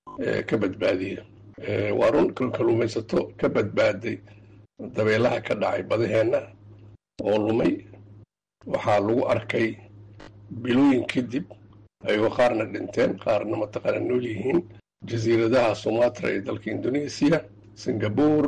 ka badbaadiya waa run kalluumaysato ka badbaaday dabeelaha ka dhacay badaheenna oo lumay waxaa lagu arkay bilooyin kadib ayagoo qaarna dhinteen qaarna mataqaana nool yihiin jasiiradaha Sumatra ee dalka Indonesia Singapore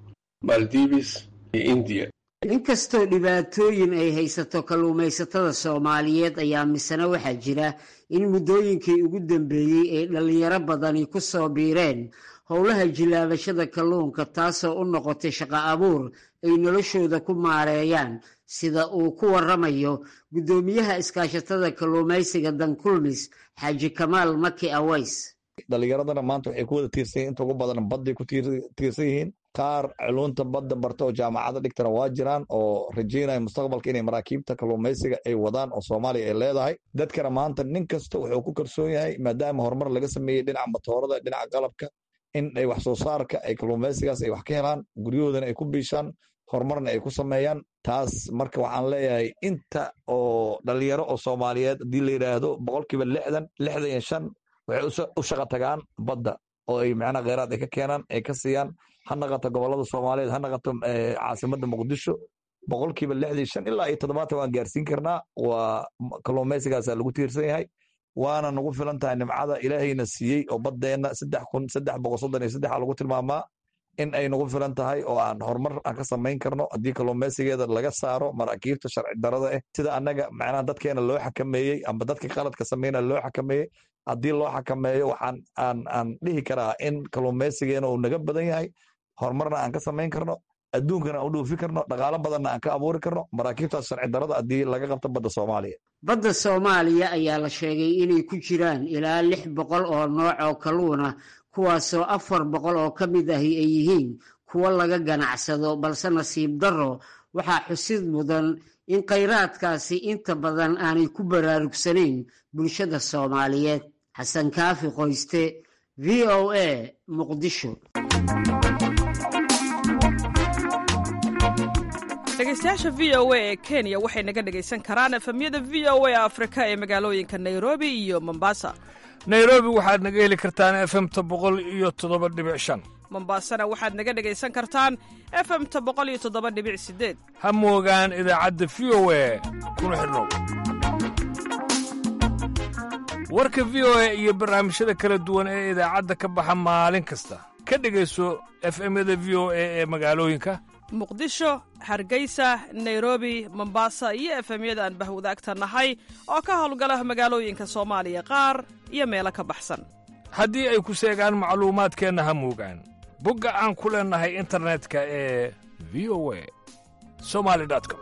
Maldives iyo India inkastoo dhibaatooyin ay haysato kalluumaysatada Soomaaliyeed ayaa misana waxaa jira in muddooyinkii ugu dambeeyey ay dhalinyaro badani ku soo biireen howlaha jilaabashada kalluunka taasoo u noqotay shaqo abuur ay noloshooda ku maareeyaan sida uu ku waramayo gudoomiyaha iskaashatada kalluumaysiga Dankulmis Xaaji Kamaal Maki Aways dhalinyaradana maanta waxay ku wada tiirsan yihiin inta ugu badan badday ku tiirsan yihiin qaar culunta badda barta oo jaamacada dhigtana waa jiraan oo rajeynaya mustaqbalka inay maraakiibta kalluumaysiga ay wadaan oo Soomaaliya ay leedahay dadkana maanta nin kasta wuxuu ku kalsoon yahay maadaama horumar laga sameeyay dhinaca matoorada dhinaca qalabka in ay wax soo saarka ay kalluumaysigaas ay wax ka helaan guryahoodana ay ku biishaan horumarna ay ku sameeyaan taas marka waxaan leeyahay inta oo dhalinyaro oo Soomaaliyeed hadii la yiraahdo boqolkiiba lixdan lixdan iyo shan waxay u shaqo tagaan badda oo ay macna kheyraad ay ka keenaan ay ka siiyaan ha naqato gobolada Soomaaliyeed ha naqato caasimadda Muqdisho boqolkiiba lixdan iyo shan ilaa iyo toddobaatan waan gaarsiin karnaa waa kalluumaysigaas lagu tiirsan yahay waana nagu filan tahay nimcada Ilaahayna siiyey oo baddeena saddex kun saddex boqol soddon iyo saddex lagu tilmaamaa in ay nagu filan tahay oo aan horumar aan ka samayn karno haddii kalluumaysigeeda laga saaro maraakiibta sharci darada ah sida annaga macnaha dadkeena loo xakameeyey amba dadka qaladka sameynaya loo xakameeyey haddii loo xakameeyo waxaan aan aan dhihi karaa in kalluumaysigeena uu naga badan yahay horumarna aan ka samayn karno adduunkana aan u dhoofi karno dhaqaalo badanna aan ka abuuri karno maraakiibtaas sharci darada haddii laga qabto badda Soomaaliya badda Soomaaliya ayaa la sheegay inay ku jiraan ilaa lix boqol oo nooc oo kalluun ah kuwaasoo afar boqol oo ka mid ahi ay yihiin kuwa laga ganacsado balse nasiib darro waxaa xusid mudan in kheyraadkaasi inta badan aanay ku baraarugsanayn bulshada Soomaaliyeed Xasan Kaafi Qoyste V O A Muqdisho dhegaystayaasha v o a ee kenya waxay naga dhegaysan karaan efemyada v o a afrika ee magaalooyinka nairobi iyo mombasa. nairobi waxaad naga heli kartaan efemta boqol iyo toddoba dhibic shan. mombasana waxaad naga dhegaysan kartaan efemta boqol iyo toddoba dhibic sideed. ha moogaan idaacadda v o a kuna xidhnow. warka v o a iyo barnaamijyada kala duwan ee idaacadda ka baxa maalin kasta ka dhegayso efemyada v o a ee magaalooyinka muqdisho, hargeysa, nairobi, mombasa iyo efemyada aan bahwadaagta nahay oo ka howlgala magaalooyinka soomaaliya qaar iyo meelo ka baxsan. haddii ay ku seegaan macluumaadkeenna ha moogaan bogga aan ku leennahay internetka ee v o a somali com.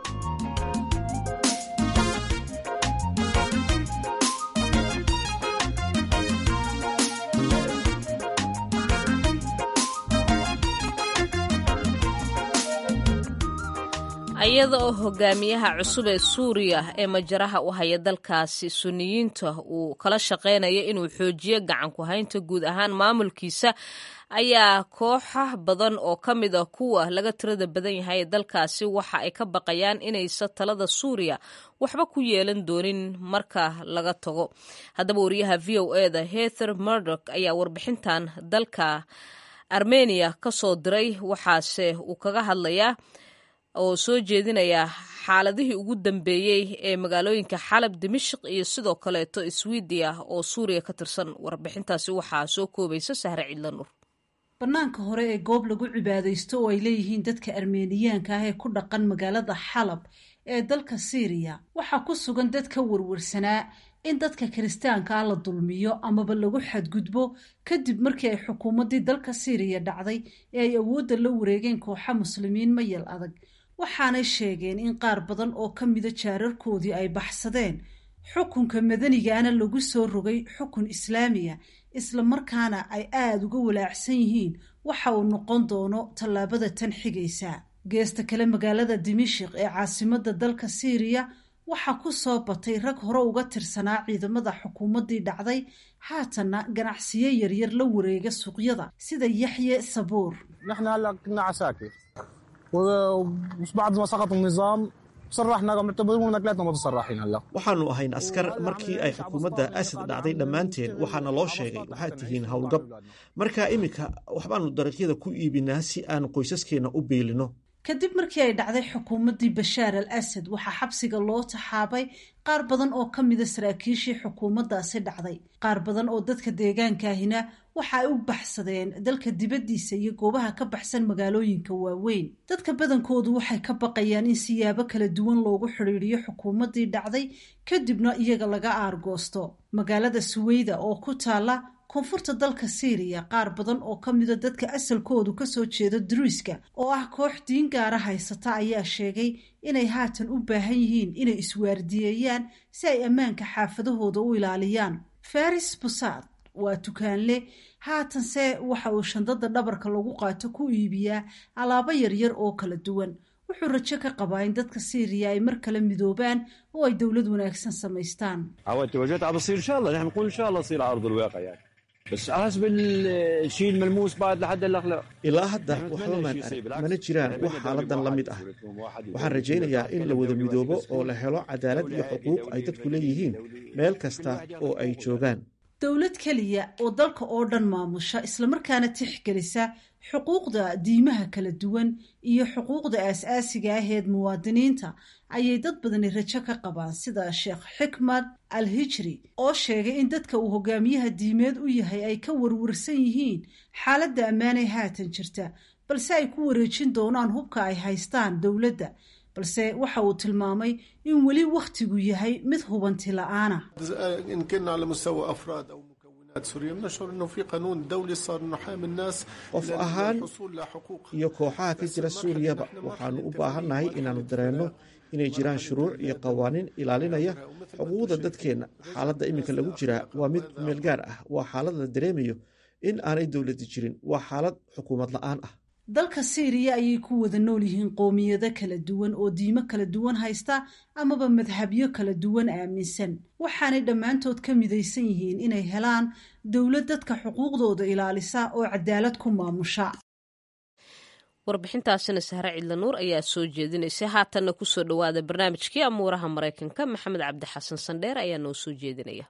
iyada oo hogaamiyaha cusub ee suuriya ee majaraha u haya dalkaasi suniyiinta uu kala shaqaynayo inuu xoojiyo gacan ku haynta guud ahaan maamulkiisa ayaa kooxa badan oo ka mid a kuwa laga tirada badan yahay ee dalkaasi waxa ay ka baqayaan inaysan talada suuriya waxba ku yeelan doonin marka laga tago. haddaba wariyaha v o e da heather murdock ayaa warbixintan dalka armeniya ka soo diray, waxaase uu kaga hadlayaa oo soo jeedinaya xaaladihii ugu dambeeyey ee magaalooyinka xalab, dimashq iyo sidoo kaleeto Swiidiya oo Suuriya ka tirsan. warbixintaasi waxaa soo koobaysa Sahre Cidlanur. banaanka hore ee goob lagu cibaadaysto oo ay leeyihiin dadka Armeeniyaanka ah ee ku dhaqan magaalada Xalab ee dalka Syria waxaa ku sugan dad ka warwarsanaa in dadka Kiristaanka ah la dulmiyo amaba lagu xadgudbo kadib markii ay xukuumaddii dalka Syria dhacday ee ay awoodda la wareegeen kooxa muslimiin mayal adag. waxaanay sheegeen in qaar badan oo ka mida jaararkoodii ay baxsadeen, xukunka madanigaana lagu soo rogay xukun islaamiya, isla markaana ay aada uga walaacsan yihiin waxa uu noqon doono tallaabada tan xigaysa. geesta kale magaalada dimashq ee caasimadda dalka Syria waxaa ku soo batay rag hore uga tirsanaa ciidamada xukuumaddii dhacday haatanna ganacsiyo yaryar la wareega suuqyada sida Yaxye Sabuur. وبعد ما سقط النظام صرحنا معتبرون ثلاثة متصرحين هلا waxaanu ahayn askar markii ay xukuumadda Asad dhacday dhammaanteen waxaana loo sheegay waxaad tihiin howlgab marka iminka waxbaanu dariiqyada ku iibinaa si aan qoysaskeena u beelino. kadib markii ay dhacday xukuumaddii Bashaar al-Asad waxaa xabsiga loo taxaabay qaar badan oo ka mida saraakiishii xukuumaddaasi dhacday. qaar badan oo dadka deegaankaahina waxa ay u baxsadeen dalka dibaddiisa iyo goobaha ka baxsan magaalooyinka waaweyn. dadka badankoodu waxay ka baqayaan in siyaabo kala duwan loogu xidhiidhiyo xukuumaddii dhacday kadibna iyaga laga aargoosto. magaalada Suweyda oo ku taala koonfurta dalka Syria qaar badan oo ka mida dadka asalkoodu ka soo jeeda Druuska oo ah koox diin gaara haysata ayaa sheegay inay haatan u baahan yihiin inay iswaardiyeeyaan si ay ammaanka xaafadahooda u ilaaliyaan. Faris Busaad waa tukaanle haatanse waxa uu shandada dhabarka lagu qaato ku iibiyaa alaabo yaryar oo kala duwan. wuxuu rajo ka qabaa in dadka Syria ay mar kale midoobaan oo ay dowlad wanaagsan samaystaan. بس حسب الشيء الملموس بعد لحد هلا لا ilaa hadda waxba maan arag mana jiraan wax xaaladan la mid ah. waxaan rajaynayaa in la wada midoobo oo la helo cadaalad iyo xuquuq ay dadku leeyihiin meel kasta oo ay joogaan. dowlad kaliya oo dalka oo dhan maamusha islamarkaana tixgelisa xuquuqda diimaha kala duwan iyo xuquuqda aasaasiga aheed muwaadiniinta ayay dad badani rajo ka qabaan, sida Sheekh Xikmad al-Hijri oo sheegay in dadka uu hogaamiyaha diimeed u yahay ay ka warwarsan yihiin xaaladda ammaanay haatan jirta, balse ay ku wareejin doonaan hubka ay haystaan dowladda. balse waxa uu tilmaamay in weli wakhtigu yahay mid hubanti la'aana. in kana ala mustawa afraad aw mukawinat Suuriya nashur inuu fi qanuun dawli sar nuham الناس qof ahaan iyo kooxaha ka jira Suuriyaba waxaanu u baahannahay inaanu dareeno inay jiraan shuruuc iyo qawaaniin ilaalinaya xuquuqda dadkeena. xaaladda iminka lagu jiraa waa mid meel gaar ah, waa xaalad la dareemayo in aanay dowladda jirin, waa xaalad xukuumad la'aan ah. dalka Syria ayay ku wada nool yihiin qoomiyado kala duwan oo diimo kala duwan haysta amaba madhabyo kala duwan aaminsan, waxaanay dhammaantood ka midaysan yihiin inay helaan dowlad dadka xuquuqdooda ilaalisa oo cadaalad ku maamusha. warbixintaasina sahre cidla nuur ayaa soo jeedinaysay. haatanna kusoo dhowaada barnaamijkii amuuraha maraykanka. maxamed cabdi xasan sandheer ayaa noo soo jeedinaya.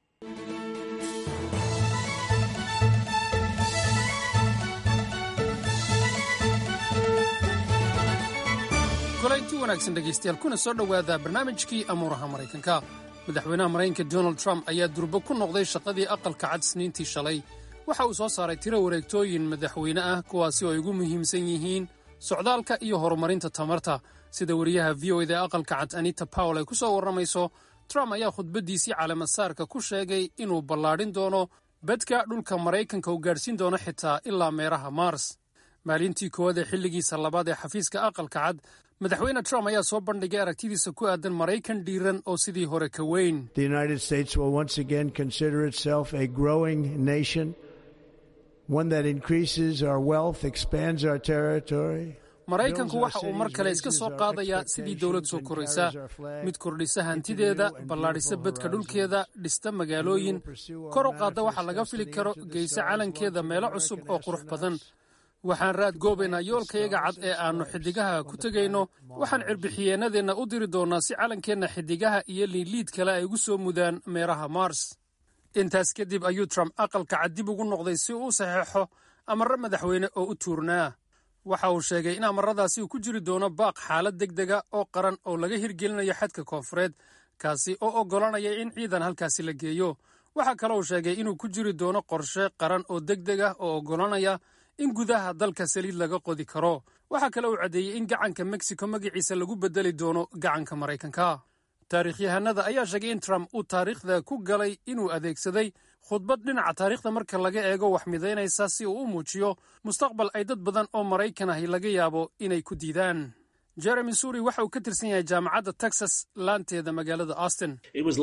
kulaynti wanaagsan dhegaystayaal, kuna soo dhowaada barnaamijkii amuuraha maraykanka. madaxweynaha maraykanka donald trump ayaa durbo ku noqday shaqadii aqalka cad isniintii shalay. waxa uu soo saaray tiro wareegtooyin madaxweyne ah, kuwaasi oo ay ugu muhiimsan yihiin socdaalka iyo horumarinta tamarta. sida wariyaha v o eda ee aqalka cad anita powell ay ku soo warramayso, trump ayaa khudbaddiisii caleemasaarka ku sheegay inuu ballaadhin doono badka dhulka maraykanka uu gaadhsiin doono xitaa ilaa meeraha mars. maalintii koowaad ee xilligiisa labaad ee xafiiska aqalka cad, madaxweyne trump ayaa soo bandhigay aragtidiisa ku aadan maraykan dhiiran oo sidii hore ka weyn. The United States will once again consider itself a growing nation, one that increases our wealth, expands our territory. maraykanku waxa uu mar kale iska soo qaadayaa sidii dowlad soo koraysa, mid kordhisa hantideeda, ballaadhisa badka dhulkeeda, dhista magaalooyin, kor u qaadda waxa laga fili karo, geysa calankeeda meelo cusub oo qurux badan. waxaan raad goobaynaa yoolkayaga cad ee aannu xiddigaha ku tegayno. waxaan cirbixiyeenadeenna u diri doonnaa si calankeenna xiddigaha iyo liidliid kale ay ugu soo mudaan meeraha mars. intaas kadib ayuu trump aqalka cad dib ugu noqday si uu u saxeexo amarro madaxweyne oo u tuurnaa. waxa uu sheegay in amarradaasi uu ku jiri doono baaq xaalad degdega oo qaran oo laga hirgelinayo xadka koonfureed, kaasi oo oggolanaya in ciidan halkaasi la geeyo. waxa kale uu sheegay inuu ku jiri doono qorshe qaran oo degdega oo oggolanaya in gudaha dalka saliid laga qodi karo. waxaa kale uu caddeeyey in gacanka mexico magaciisa lagu beddeli doono gacanka maraykanka. taariikhyahanada ayaa sheegay in trump uu taariikhda ku galay inuu adeegsaday khudbad dhinaca taariikhda marka laga eego wax midaynaysa si uu u muujiyo mustaqbal ay dad badan oo maraykan ahi laga yaabo inay ku diidaan. jeremy suri waxa uu ka tirsan yahay jaamacadda texas laanteeda magaalada austin.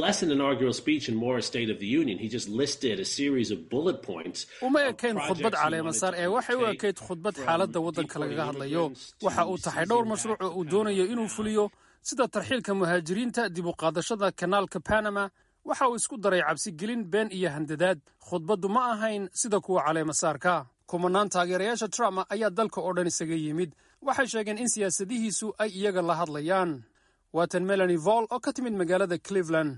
uma ekayn khudbad caleemasaar ee waxay u ekayd khudbad xaaladda waddanka lagaga hadlayo. waxa uu tahay dhowr mashruuc oo uu doonayo inuu fuliyo, sida tarxiilka muhaajiriinta, dib u qaadashada kanaalka panama. waxa uu isku daray cabsigelin, been iyo handadaad. khudbaddu ma ahayn sida kuwa caleemasaarka. kumanaan taageerayaasha trump ayaa dalka oo dhan isaga yimid. waxay sheegeen in siyaasadihiisu ay iyaga la hadlayaan. waatan melanie vol oo ka timid magaalada cleveland.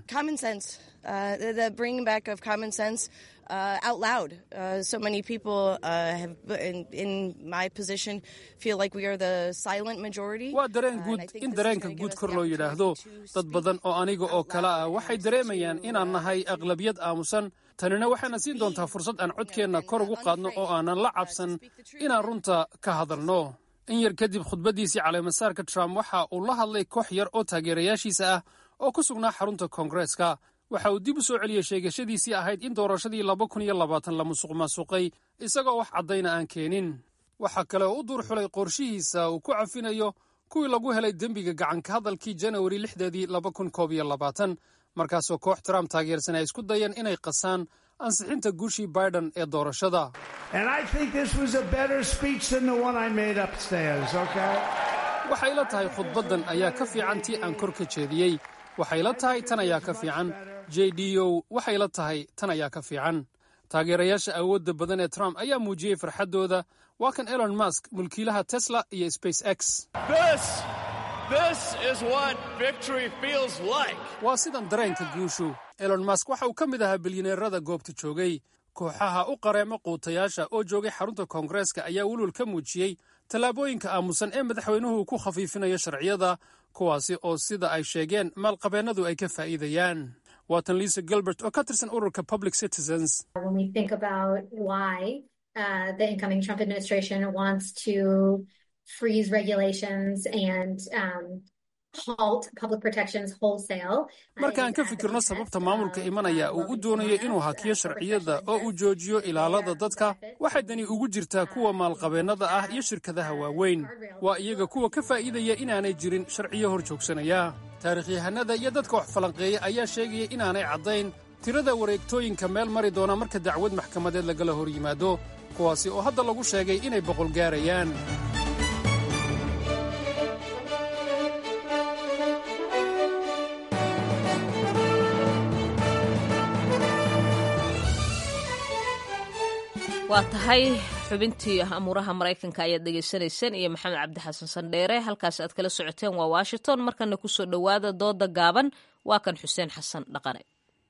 waa dareen guud in dareenka guud kor loo yidhaahdo. dad badan oo aniga oo kale ah waxay dareemayaan inaan nahay aqlabiyad aamusan. tanina waxayna siin doontaa fursad aan codkeenna kor ugu qaadno oo aanan la cabsan inaan runta ka hadalno. in yar kadib khudbaddiisii caleemasaarka trump waxa uu la hadlay koox yar oo taageerayaashiisa ah oo ku sugnaa xarunta koongareeska. waxa uu dib u soo celiyey sheegashadiisii ahayd in doorashadii laba kun iyo labaatan la musuq maasuqay, isagoo wax caddayna aan keenin. waxaa kale oo u duur xulay qorshihiisa uu ku cafinayo kuwii lagu helay dembiga gacanka hadalkii janawari lixdeedii laba kun koob iyo labaatan, markaasoo koox trump taageersan ay isku dayeen inay qasaan ansixinta guushii biden ee doorashada. waxay la tahay khudbaddan ayaa ka fiican tii aan kor ka jeediyey. waxay la tahay tan ayaa ka fiican. j d o waxay la tahay tan ayaa ka fiican. taageerayaasha awoodda badan ee trump ayaa muujiyey farxaddooda. waa kan elon musk, mulkiilaha tesla iyo space x. waa sidan dareenka guushu. elon musk waxa uu ka mid ahaa bilyaneerada goobta joogay. kooxaha u qareemo quutayaasha oo joogay xarunta koongareeska ayaa welwel ka muujiyey tallaabooyinka aamusan ee madaxweynuhu ku khafiifinayo sharciyada, kuwaasi oo sida ay sheegeen maalqabeennadu ay ka faa'iidayaan. waatan lisa gilbert oo ka tirsan ururka public citizens. markaan ka fikirno sababta maamulka imanaya uu u doonayo inuu hakiyo sharciyada oo uu joojiyo ilaalada dadka, waxay dani ugu jirtaa kuwa maalqabeennada ah iyo shirkadaha waaweyn. waa iyaga kuwa ka faa'iidaya inaanay jirin sharciyo hor joogsanaya. taarikhyahanada iyo dadka wax falanqeeya ayaa sheegaya inaanay caddayn tirada wareegtooyinka meel mari doona marka dacwad maxkamadeed lagala hor yimaado, kuwaasi oo hadda lagu sheegay inay boqol gaarayaan. waa tahay xubintii amuuraha maraykanka ayaad dhegaysanayseen iyo maxamed cabdi xasan sandheere halkaas aad kala socoteen waa washington markana kusoo dhowaada dooda gaaban waa kan xuseen xasan dhaqane.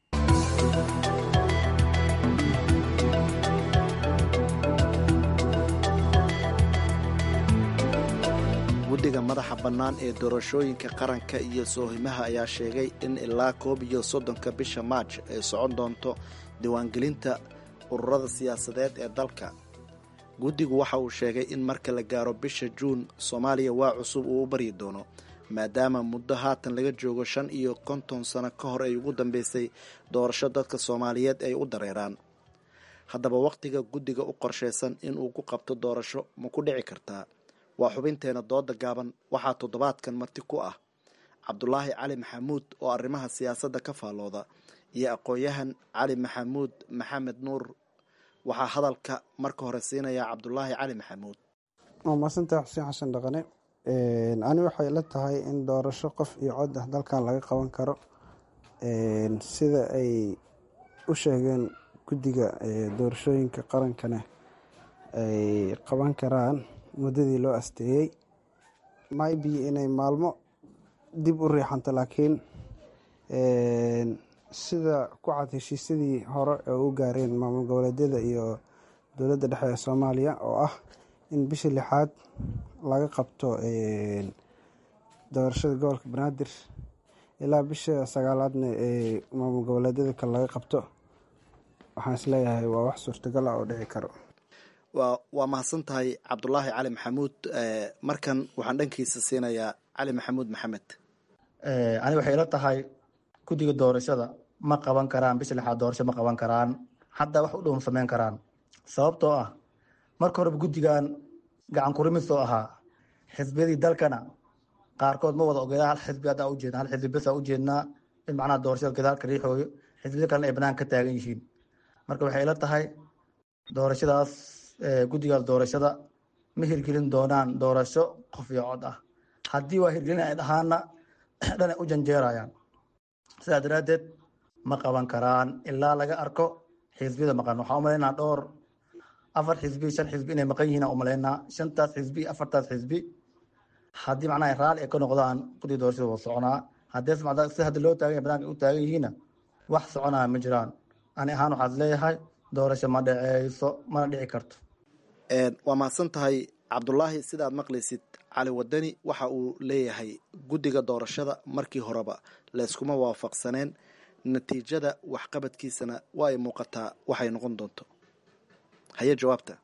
guddiga madaxa bannaan ee doorashooyinka qaranka iyo soohimaha ayaa sheegay in ilaa koob iyo soddonka bisha maaj ay socon doonto diiwaangelinta ururada siyaasadeed ee dalka. guddigu waxa uu sheegay in marka la gaaro bisha juun soomaaliya waa cusub uu u baryi doono maadaama muddo haatan laga joogo shan iyo konton sano ka hor ay ugu dambeysay doorasho dadka soomaaliyeed ay u dareeraan. haddaba wakhtiga guddiga u qorshaysan inuu ku qabto doorasho ma ku dhici kartaa? waa xubinteena dooda gaaban. waxaa toddobaadkan marti ku ah cabdulaahi cali maxamuud oo arrimaha siyaasadda ka faallooda iyo aqoon-yahan cali maxamuud maxamed nuur. waxaa hadalka marka hore siinayaa cabdulaahi cali maxamuud. waa mahadsantahay xuseen xasan dhaqane. ani waxay la tahay in doorasho qof iyo cod ah dalkan laga qaban karo sida ay u sheegeen guddiga doorashooyinka qarankana ay qaban karaan muddadii loo asteeyey. maybe inay maalmo dib u riixanto laakiin sida ku cad heshiisyadii hore ee u gaareen maamul goboleedyada iyo dowladda dhexe ee soomaaliya oo ah in bisha lixaad laga qabto doorashada gobolka banaadir ilaa bisha sagaalaadna ee maamul goboleedyada kale laga qabto. waxaan isleeyahay waa wax suurtagal ah oo dhici karo. waa mahadsan tahay cabdulaahi cali maxamuud. markan waxaan dhankiisa siinayaa cali maxamuud maxamed. ani waxay ila tahay guddiga doorashada ma qaban karaan bisha lixaad doorasho ma qaban karaan, hadda wax u dhown samayn karaan. sababtoo ah marka horeba guddigan gacan kurimis oo ahaa xisbiyadii dalkana qaarkood ma wada ogeeda hal xisbi hadda ujeedna hal xisbi besa ujeednaa in macnaha doorashada gadaalka riixooyo, xisbiyada kalena ay banaan ka taagan yihiin. marka waxay ila tahay doorashadaas guddigaas doorashada ma hirgelin doonaan doorasho qof iyo cod ah. haddii waa hirgelin ay dhahaana dhanay u janjeerayaan. sidaa daraaddeed ma qaban karaan ilaa laga arko xisbiyada maqan. waxaa umalaynaa dhowr afar xisbi shan xisbi inay maqan yihiin umalaynaa. shantaas xisbi afartaas xisbi haddii macnaha raalli ay ka noqdaan guddiga doorashada waa soconaa. haddii si hadda loo taagan yahay banaanka u taagan yihiinna wax soconaa ma jiraan. ani ahaan waxaad leeyahay doorasho ma dhaceyso, mana dhici karto. waa mahadsan tahay cabdulaahi. sidaad maqlaysid cali wadani waxa uu leeyahay guddiga doorashada markii horeba layskuma waafaqsaneen, natiijada waxqabadkiisana waa ay muuqataa waxay noqon doonto. haye jawaabta.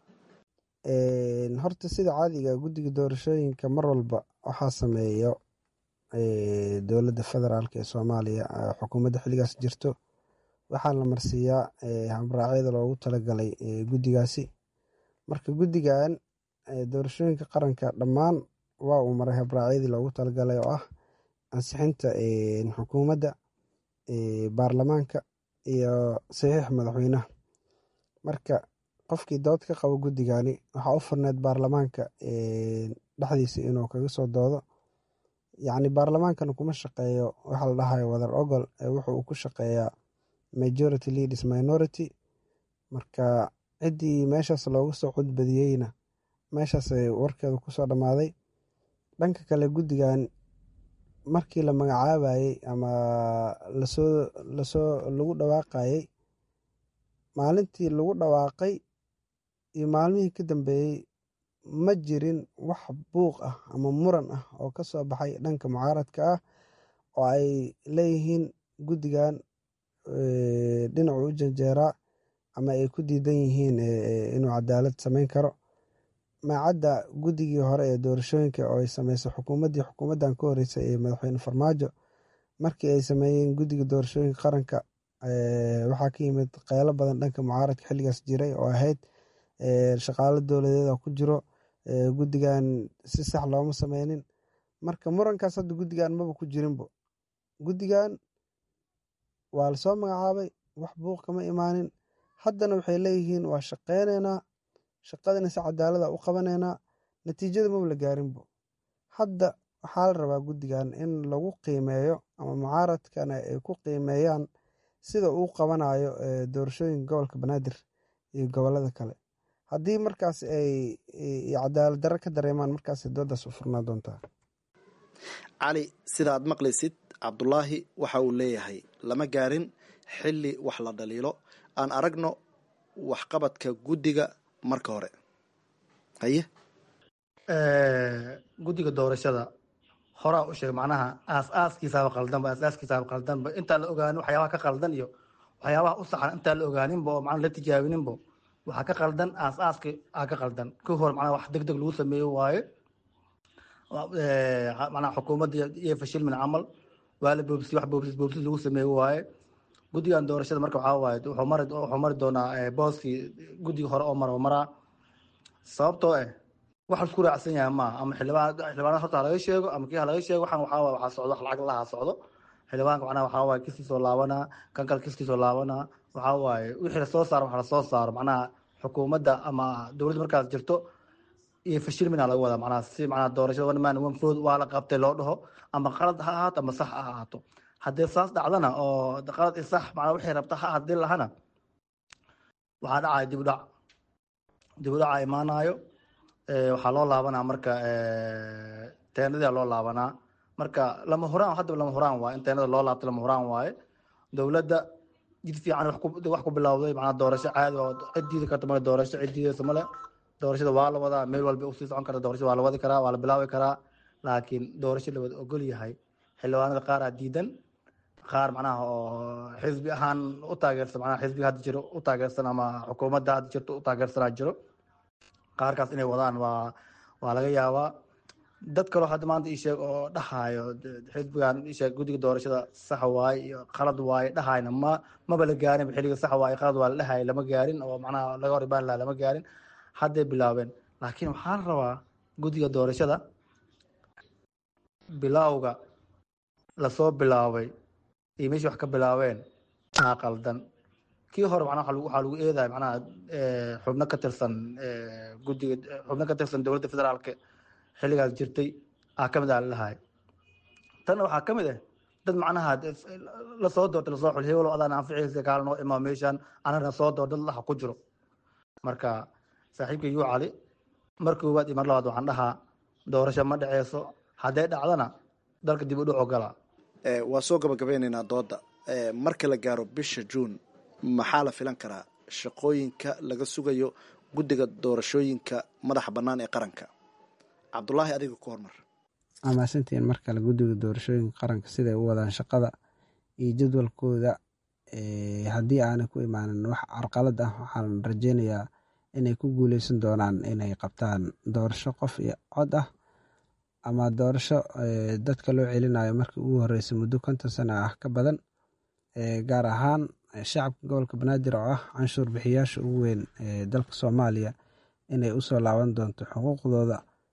horta sida caadiga guddiga doorashooyinka mar walba waxaa sameeyo dowladda federaalk ee soomaaliya, xukuumadda xilligaas jirto. waxaa la marsiiyaa habraacyada loogu talagalay guddigaasi. marka guddigan doorashooyinka qaranka dhammaan waa uu maray habraacyadii loogu talagalay oo ah ansixinta xukuumadda, baarlamaanka iyo saxiix madaxweynaha. marka qofkii dood ka qabo guddigani waxaa u furneed baarlamaanka dhexdiisa inuu kaga soo doodo. yacni baarlamaankana kuma shaqeeyo waxa la dhahayo wadar ogol, wuxuu uu ku shaqeeyaa majority leaders minority. marka ciddii meeshaas loogu soo codbadiyeyna meeshaas warkeeda kusoo dhammaaday. dhanka kale guddigan markii la magacaabayey ama lasoo lasoo lagu dhawaaqayey, maalintii lagu dhawaaqay iyo maalmihii ka dambeeyey ma jirin wax buuq ah ama muran ah oo ka soo baxay dhanka mucaaradka ah oo ay leeyihiin guddigan dhinacu u janjeeraa ama ay ku diidan yihiin inuu cadaalad samayn karo. maacadda guddigii hore ee doorashooyinka oo ay sameysay xukuumaddii xukuumaddan ka horeysay ee madaxweyne farmaajo, markii ay sameeyeen guddiga doorashooyinka qaranka waxaa ka yimid qeylo badan dhanka mucaaradka xilligaas jiray oo ahayd shaqaalo dowladeeda ku jiro, guddigan si sax looma sameynin. marka murankaas hadda guddigan maba ku jirinbo. guddigan waa lasoo magacaabay, wax buuq kama imaanin. haddana waxay leeyihiin waa shaqeyneynaa, shaqadana si cadaalada u qabaneynaa, natiijada maba la gaarinbo. hadda waxaa la rabaa guddigan in lagu qiimeeyo ama mucaaradkana ay ku qiimeeyaan sida uu qabanayo doorashooyinka gobolka banaadir iyo gobolada kale. haddii markaas ay cadaalad darro ka dareemaan markaas doodaas u furnaa doontaa. cali sida aad maqlaysid cabdulaahi waxa uu leeyahay lama gaarin xilli wax la dhaliilo aan aragno waxqabadka guddiga marka hore. haye guddiga doorashada horaa u sheeg macnaha aas-aaskiisaaba qaldanba aas-aaskiisaaba qaldanba intaan la ogaanin waxyaabaha ka qaldan iyo waxyaabaha u saxan intaan la ogaaninba oo macnaha la tijaabininba waxaa ka qaldan aas-aaski aa ka qaldan kii hore macnaha wax deg deg lagu sameeyo waaye macnaha xukuumadda iyo fashilmin camal waa la boobsi wax boobsis boobsis lagu sameeyo waaye guddigan doorashada marka waxaa waaye wuxuu mari wuxuu mari doonaa booskii guddiga hore oo mara oo maraa sababtoo eh wax isku raacsan yahay maaha ama xildhibaan xildhibaanada horta halaga sheego ama kii halaga sheego waxaan waxaa waaye waxaa socdo wax lacag lahaa socdo xildhibaanka macnaha waxaa waaye kiskiisoo laabanaa kan kale kiskiisoo laabanaa waxaa waaye wixii lasoo saaro wax lasoo saaro macnaha xukuumadda ama dowladda markaas jirto iyo fashilmina laga wadaa macnaha si macnaha doorashada one man one vote waa la qabtay loo dhaho ama qalad ha ahaato ama sax ha ahaato haddii saas dhacdana oo qalad i sax macnaha wixii rabta ha hadii lahana waxaa dhacaya dib u dhac dib u dhaca imaanayo waxaa loo laabanaa marka teenadaa loo laabanaa marka lama huraan haddaba lama huraan waaye in teenada loo laabto lama huraan waaye dowladda jid fiican wax ku bilowday macnaha doorasho caadi oo cidiida karta male doorasho cidiidasa male doorashada waa la wadaa meel walba usii socon karta doorashada waa la wadi karaa waa la bilaabi karaa laakiin doorasho la wada ogol yahay xildhibaanada qaar aa diidan qaar macnaha oo xisbi ahaan u taageersan macnaha xisbiga hadda jiro u taageersan ama xukuumadda hadda jirto u taageersanaa jiro qaarkaas inay wadaan waa waa laga yaabaa dad kaloo hadda maanta ii sheeg oo dhahaayo xisbigan ii sheeg guddiga doorashada sax waaye iyo qalad waaye dhahayna ma maba la gaarin xilliga sax waaye qalad waa la dhahay lama gaarin oo macnaha laga hor ibaan lahaa lama gaarin hadday bilaabeen laakiin waxaa la rabaa guddiga doorashada bilowga lasoo bilaabay iyo meeshii wax ka bilaabeen aa qaldan kii hore macnaha waxaa lagu eedaya macnaha xubno ka tirsan guddiga xubno ka tirsan dowladda federaalka xilligaas jirtay aa kamid aa lalahay tanna waxaa ka mid ah dad macnaha lasoo doortay lasoo xul hebelo adaan anficiisa kaala noo imaa meeshaan anagana soo door dad laha ku jiro marka saaxiibka yuu cali mar koowaad iyo mar labaad waxaan dhahaa doorasho ma dhaceyso hadday dhacdana dalka dib u dhaco gala. waa soo gabagabeynaynaa dooda marka la gaaro bisha juun maxaa la filan karaa shaqooyinka laga sugayo guddiga doorashooyinka madaxa bannaan ee qaranka? cabdulaahi adiga ku hormar. amaasantiin mar kale guddiga doorashooyinka qaranka siday u wadaan shaqada iyo jadwalkooda haddii aanay ku imaanin wax carqalad ah waxaan rajeynayaa inay ku guuleysan doonaan inay qabtaan doorasho qof iyo cod ah ama doorasho dadka loo celinayo markii ugu horreysay muddo konton sano ah ka badan gaar ahaan shacabka gobolka banaadir oo ah canshuur bixiyaasha ugu weyn ee dalka soomaaliya inay usoo laaban doonto xuquuqdooda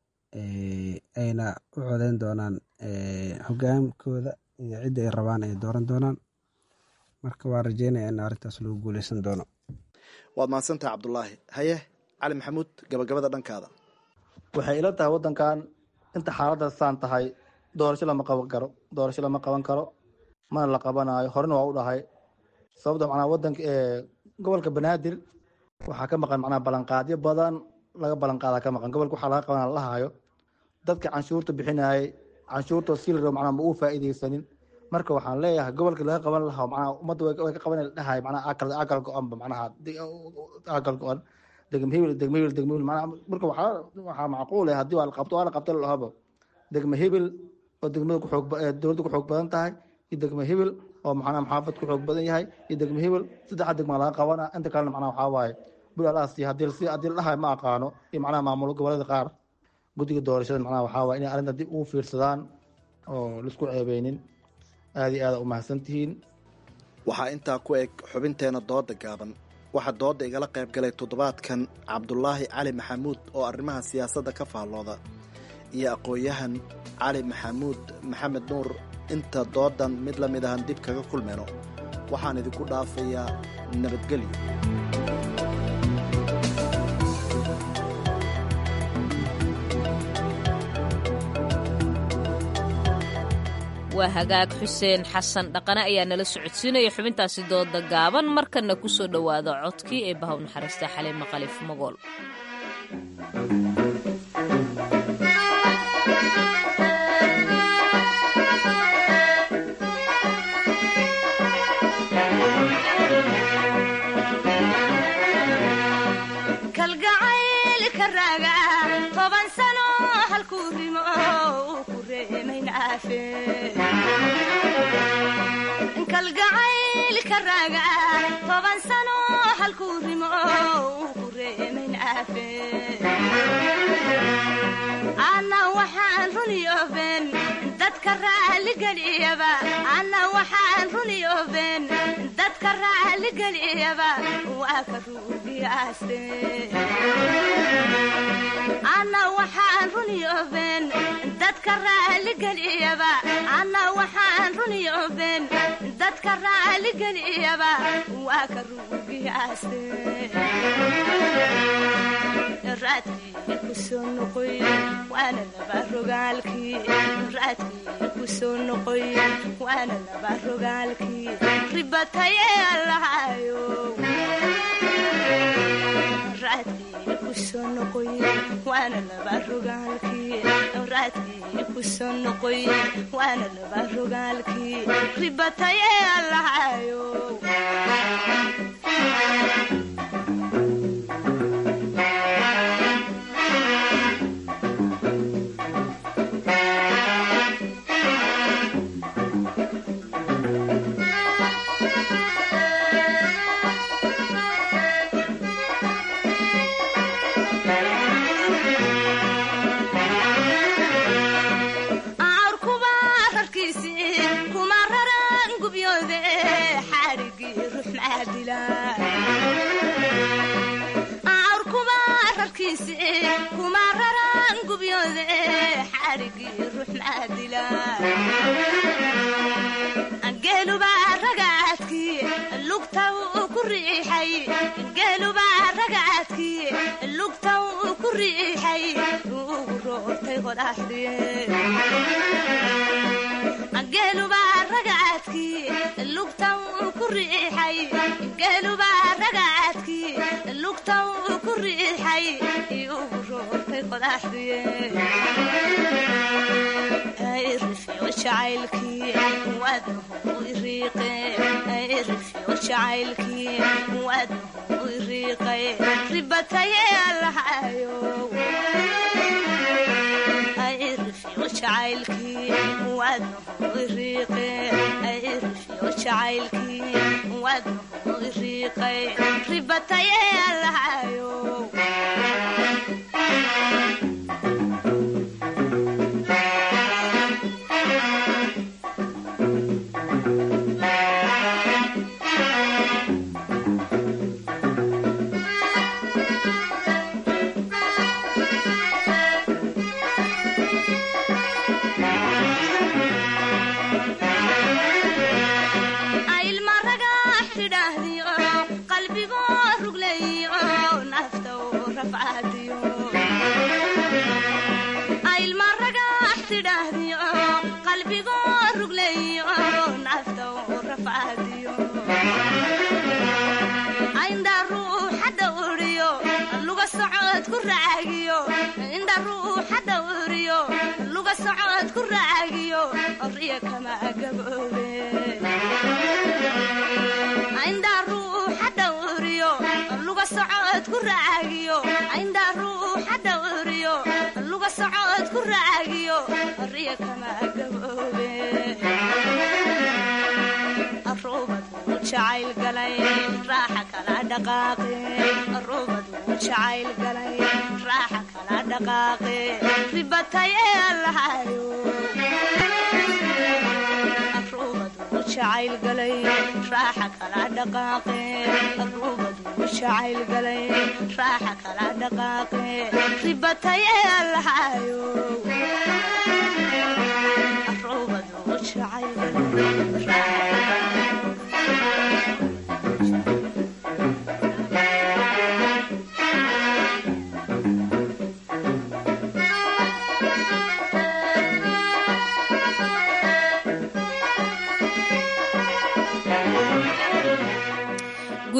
ayna u codeyn doonaan hogaankooda iyo cidda ay rabaan ay dooran doonaan marka waa rajeynaya in arrintaas lagu guuleysan doono. waad mahadsantaha cabdulaahi. haye cali maxamuud gabagabada dhankaada. waxay ila tahay waddankan inta xaaladda saan tahay doorasho lama qaban karo doorasho lama qaban karo mana la qabanayo horena waa u dhahay sababta macnaha waddanka gobolka banaadir waxaa ka maqan macnaha ballanqaadyo badan laga ballanqaadaa ka maqan gobolka waxaa laga qabana lahayo dadka canshuurta bixinayay canshuurta silro macnaha ma uu faa'iidaysanin marka waxaan leeyahay gobolka laga qaban lahaa macnaha ummadda way ka qaban dhahay macnaha akal akal go-anba macnaha akal go-an degmo hebel degmo hebel degmo hebel macnaha marka waxaa waxaa macquul ah haddii waa la qabto waa la qabto lahaba degmo hebel oo degmada ku xoog dowladda ku xoog badan tahay iyo degmo hebel oo macnaha maxaafad ku xoog badan yahay iyo degmo hebel saddexa degmo laga qabana inta kalena macnaha waxaa waaye bulalaasi haddii si haddii la dhahay ma aqaano iyo macnaha maamulo gobollada qaar guddiga doorashada macnaha waxaa waaye inay arrinta dib ugu fiirsadaan oo laisku ceebeynin aad iyo aada u mahadsan tihiin. waxaa intaa ku eg xubinteena dooda gaaban waxaa dooda igala qayb galay toddobaadkan cabdulaahi cali maxamuud oo arrimaha siyaasadda ka faallooda iyo aqoon-yahan cali maxamuud maxamed nuur. inta doodan mid la mid ahan dib kaga kulmayno waxaan idinku dhaafayaa nabadgelyo. waa hagaag xuseen xasan dhaqane ayaa nala socodsiinaya xubintaasi dooda gaaban markana ku soo dhowaada codkii ee bahaw naxariista xaliimo khaliif magool. kalgacayl ka raaga toban sano halkuu rimo uu ku reemayn aafe ana waxaan runiyooben dadka raaligeliyaba ana waxaan runiyooben dadka raaligeliyaba waa ka ruugiyaase ana waxaan runiyooben dadka raaligeliyaba ana waxaan runiyooben dadka raaligeliyaba waa ka ruugiyaase raadkii ku soo noqoy waana laba rogaalkii raadkii ku soo noqoy waana laba rogaalkii ribatayee allahayo raadkii ku soo noqoy waana laba rogaalkii raadkii ku soo noqoy waana laba rogaalkii ribatayee allahayo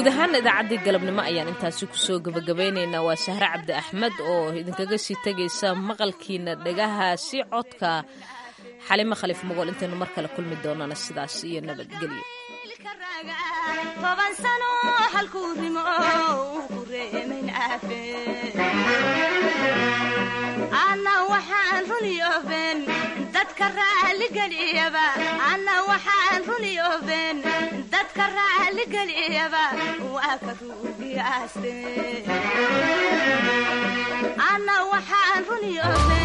guud ahaan idaacaddii galabnimo ayaan intaasi kusoo gabagabeynaynaa. waa sahre cabdi axmed oo idinkaga sii tegaysa maqalkiina dhagahaasi codka xalimo khaliif mogool. intaynu mar kale kulmi doonana sidaas iyo nabadgelyo. toban sano halkuu rimo ku reemayn aafe ana waxaan runiyooben dadka raaligelyaba ana waxaan runiyooben dadka raaligelyaba waa ka ruugiyaaste ana waxaan runiyooben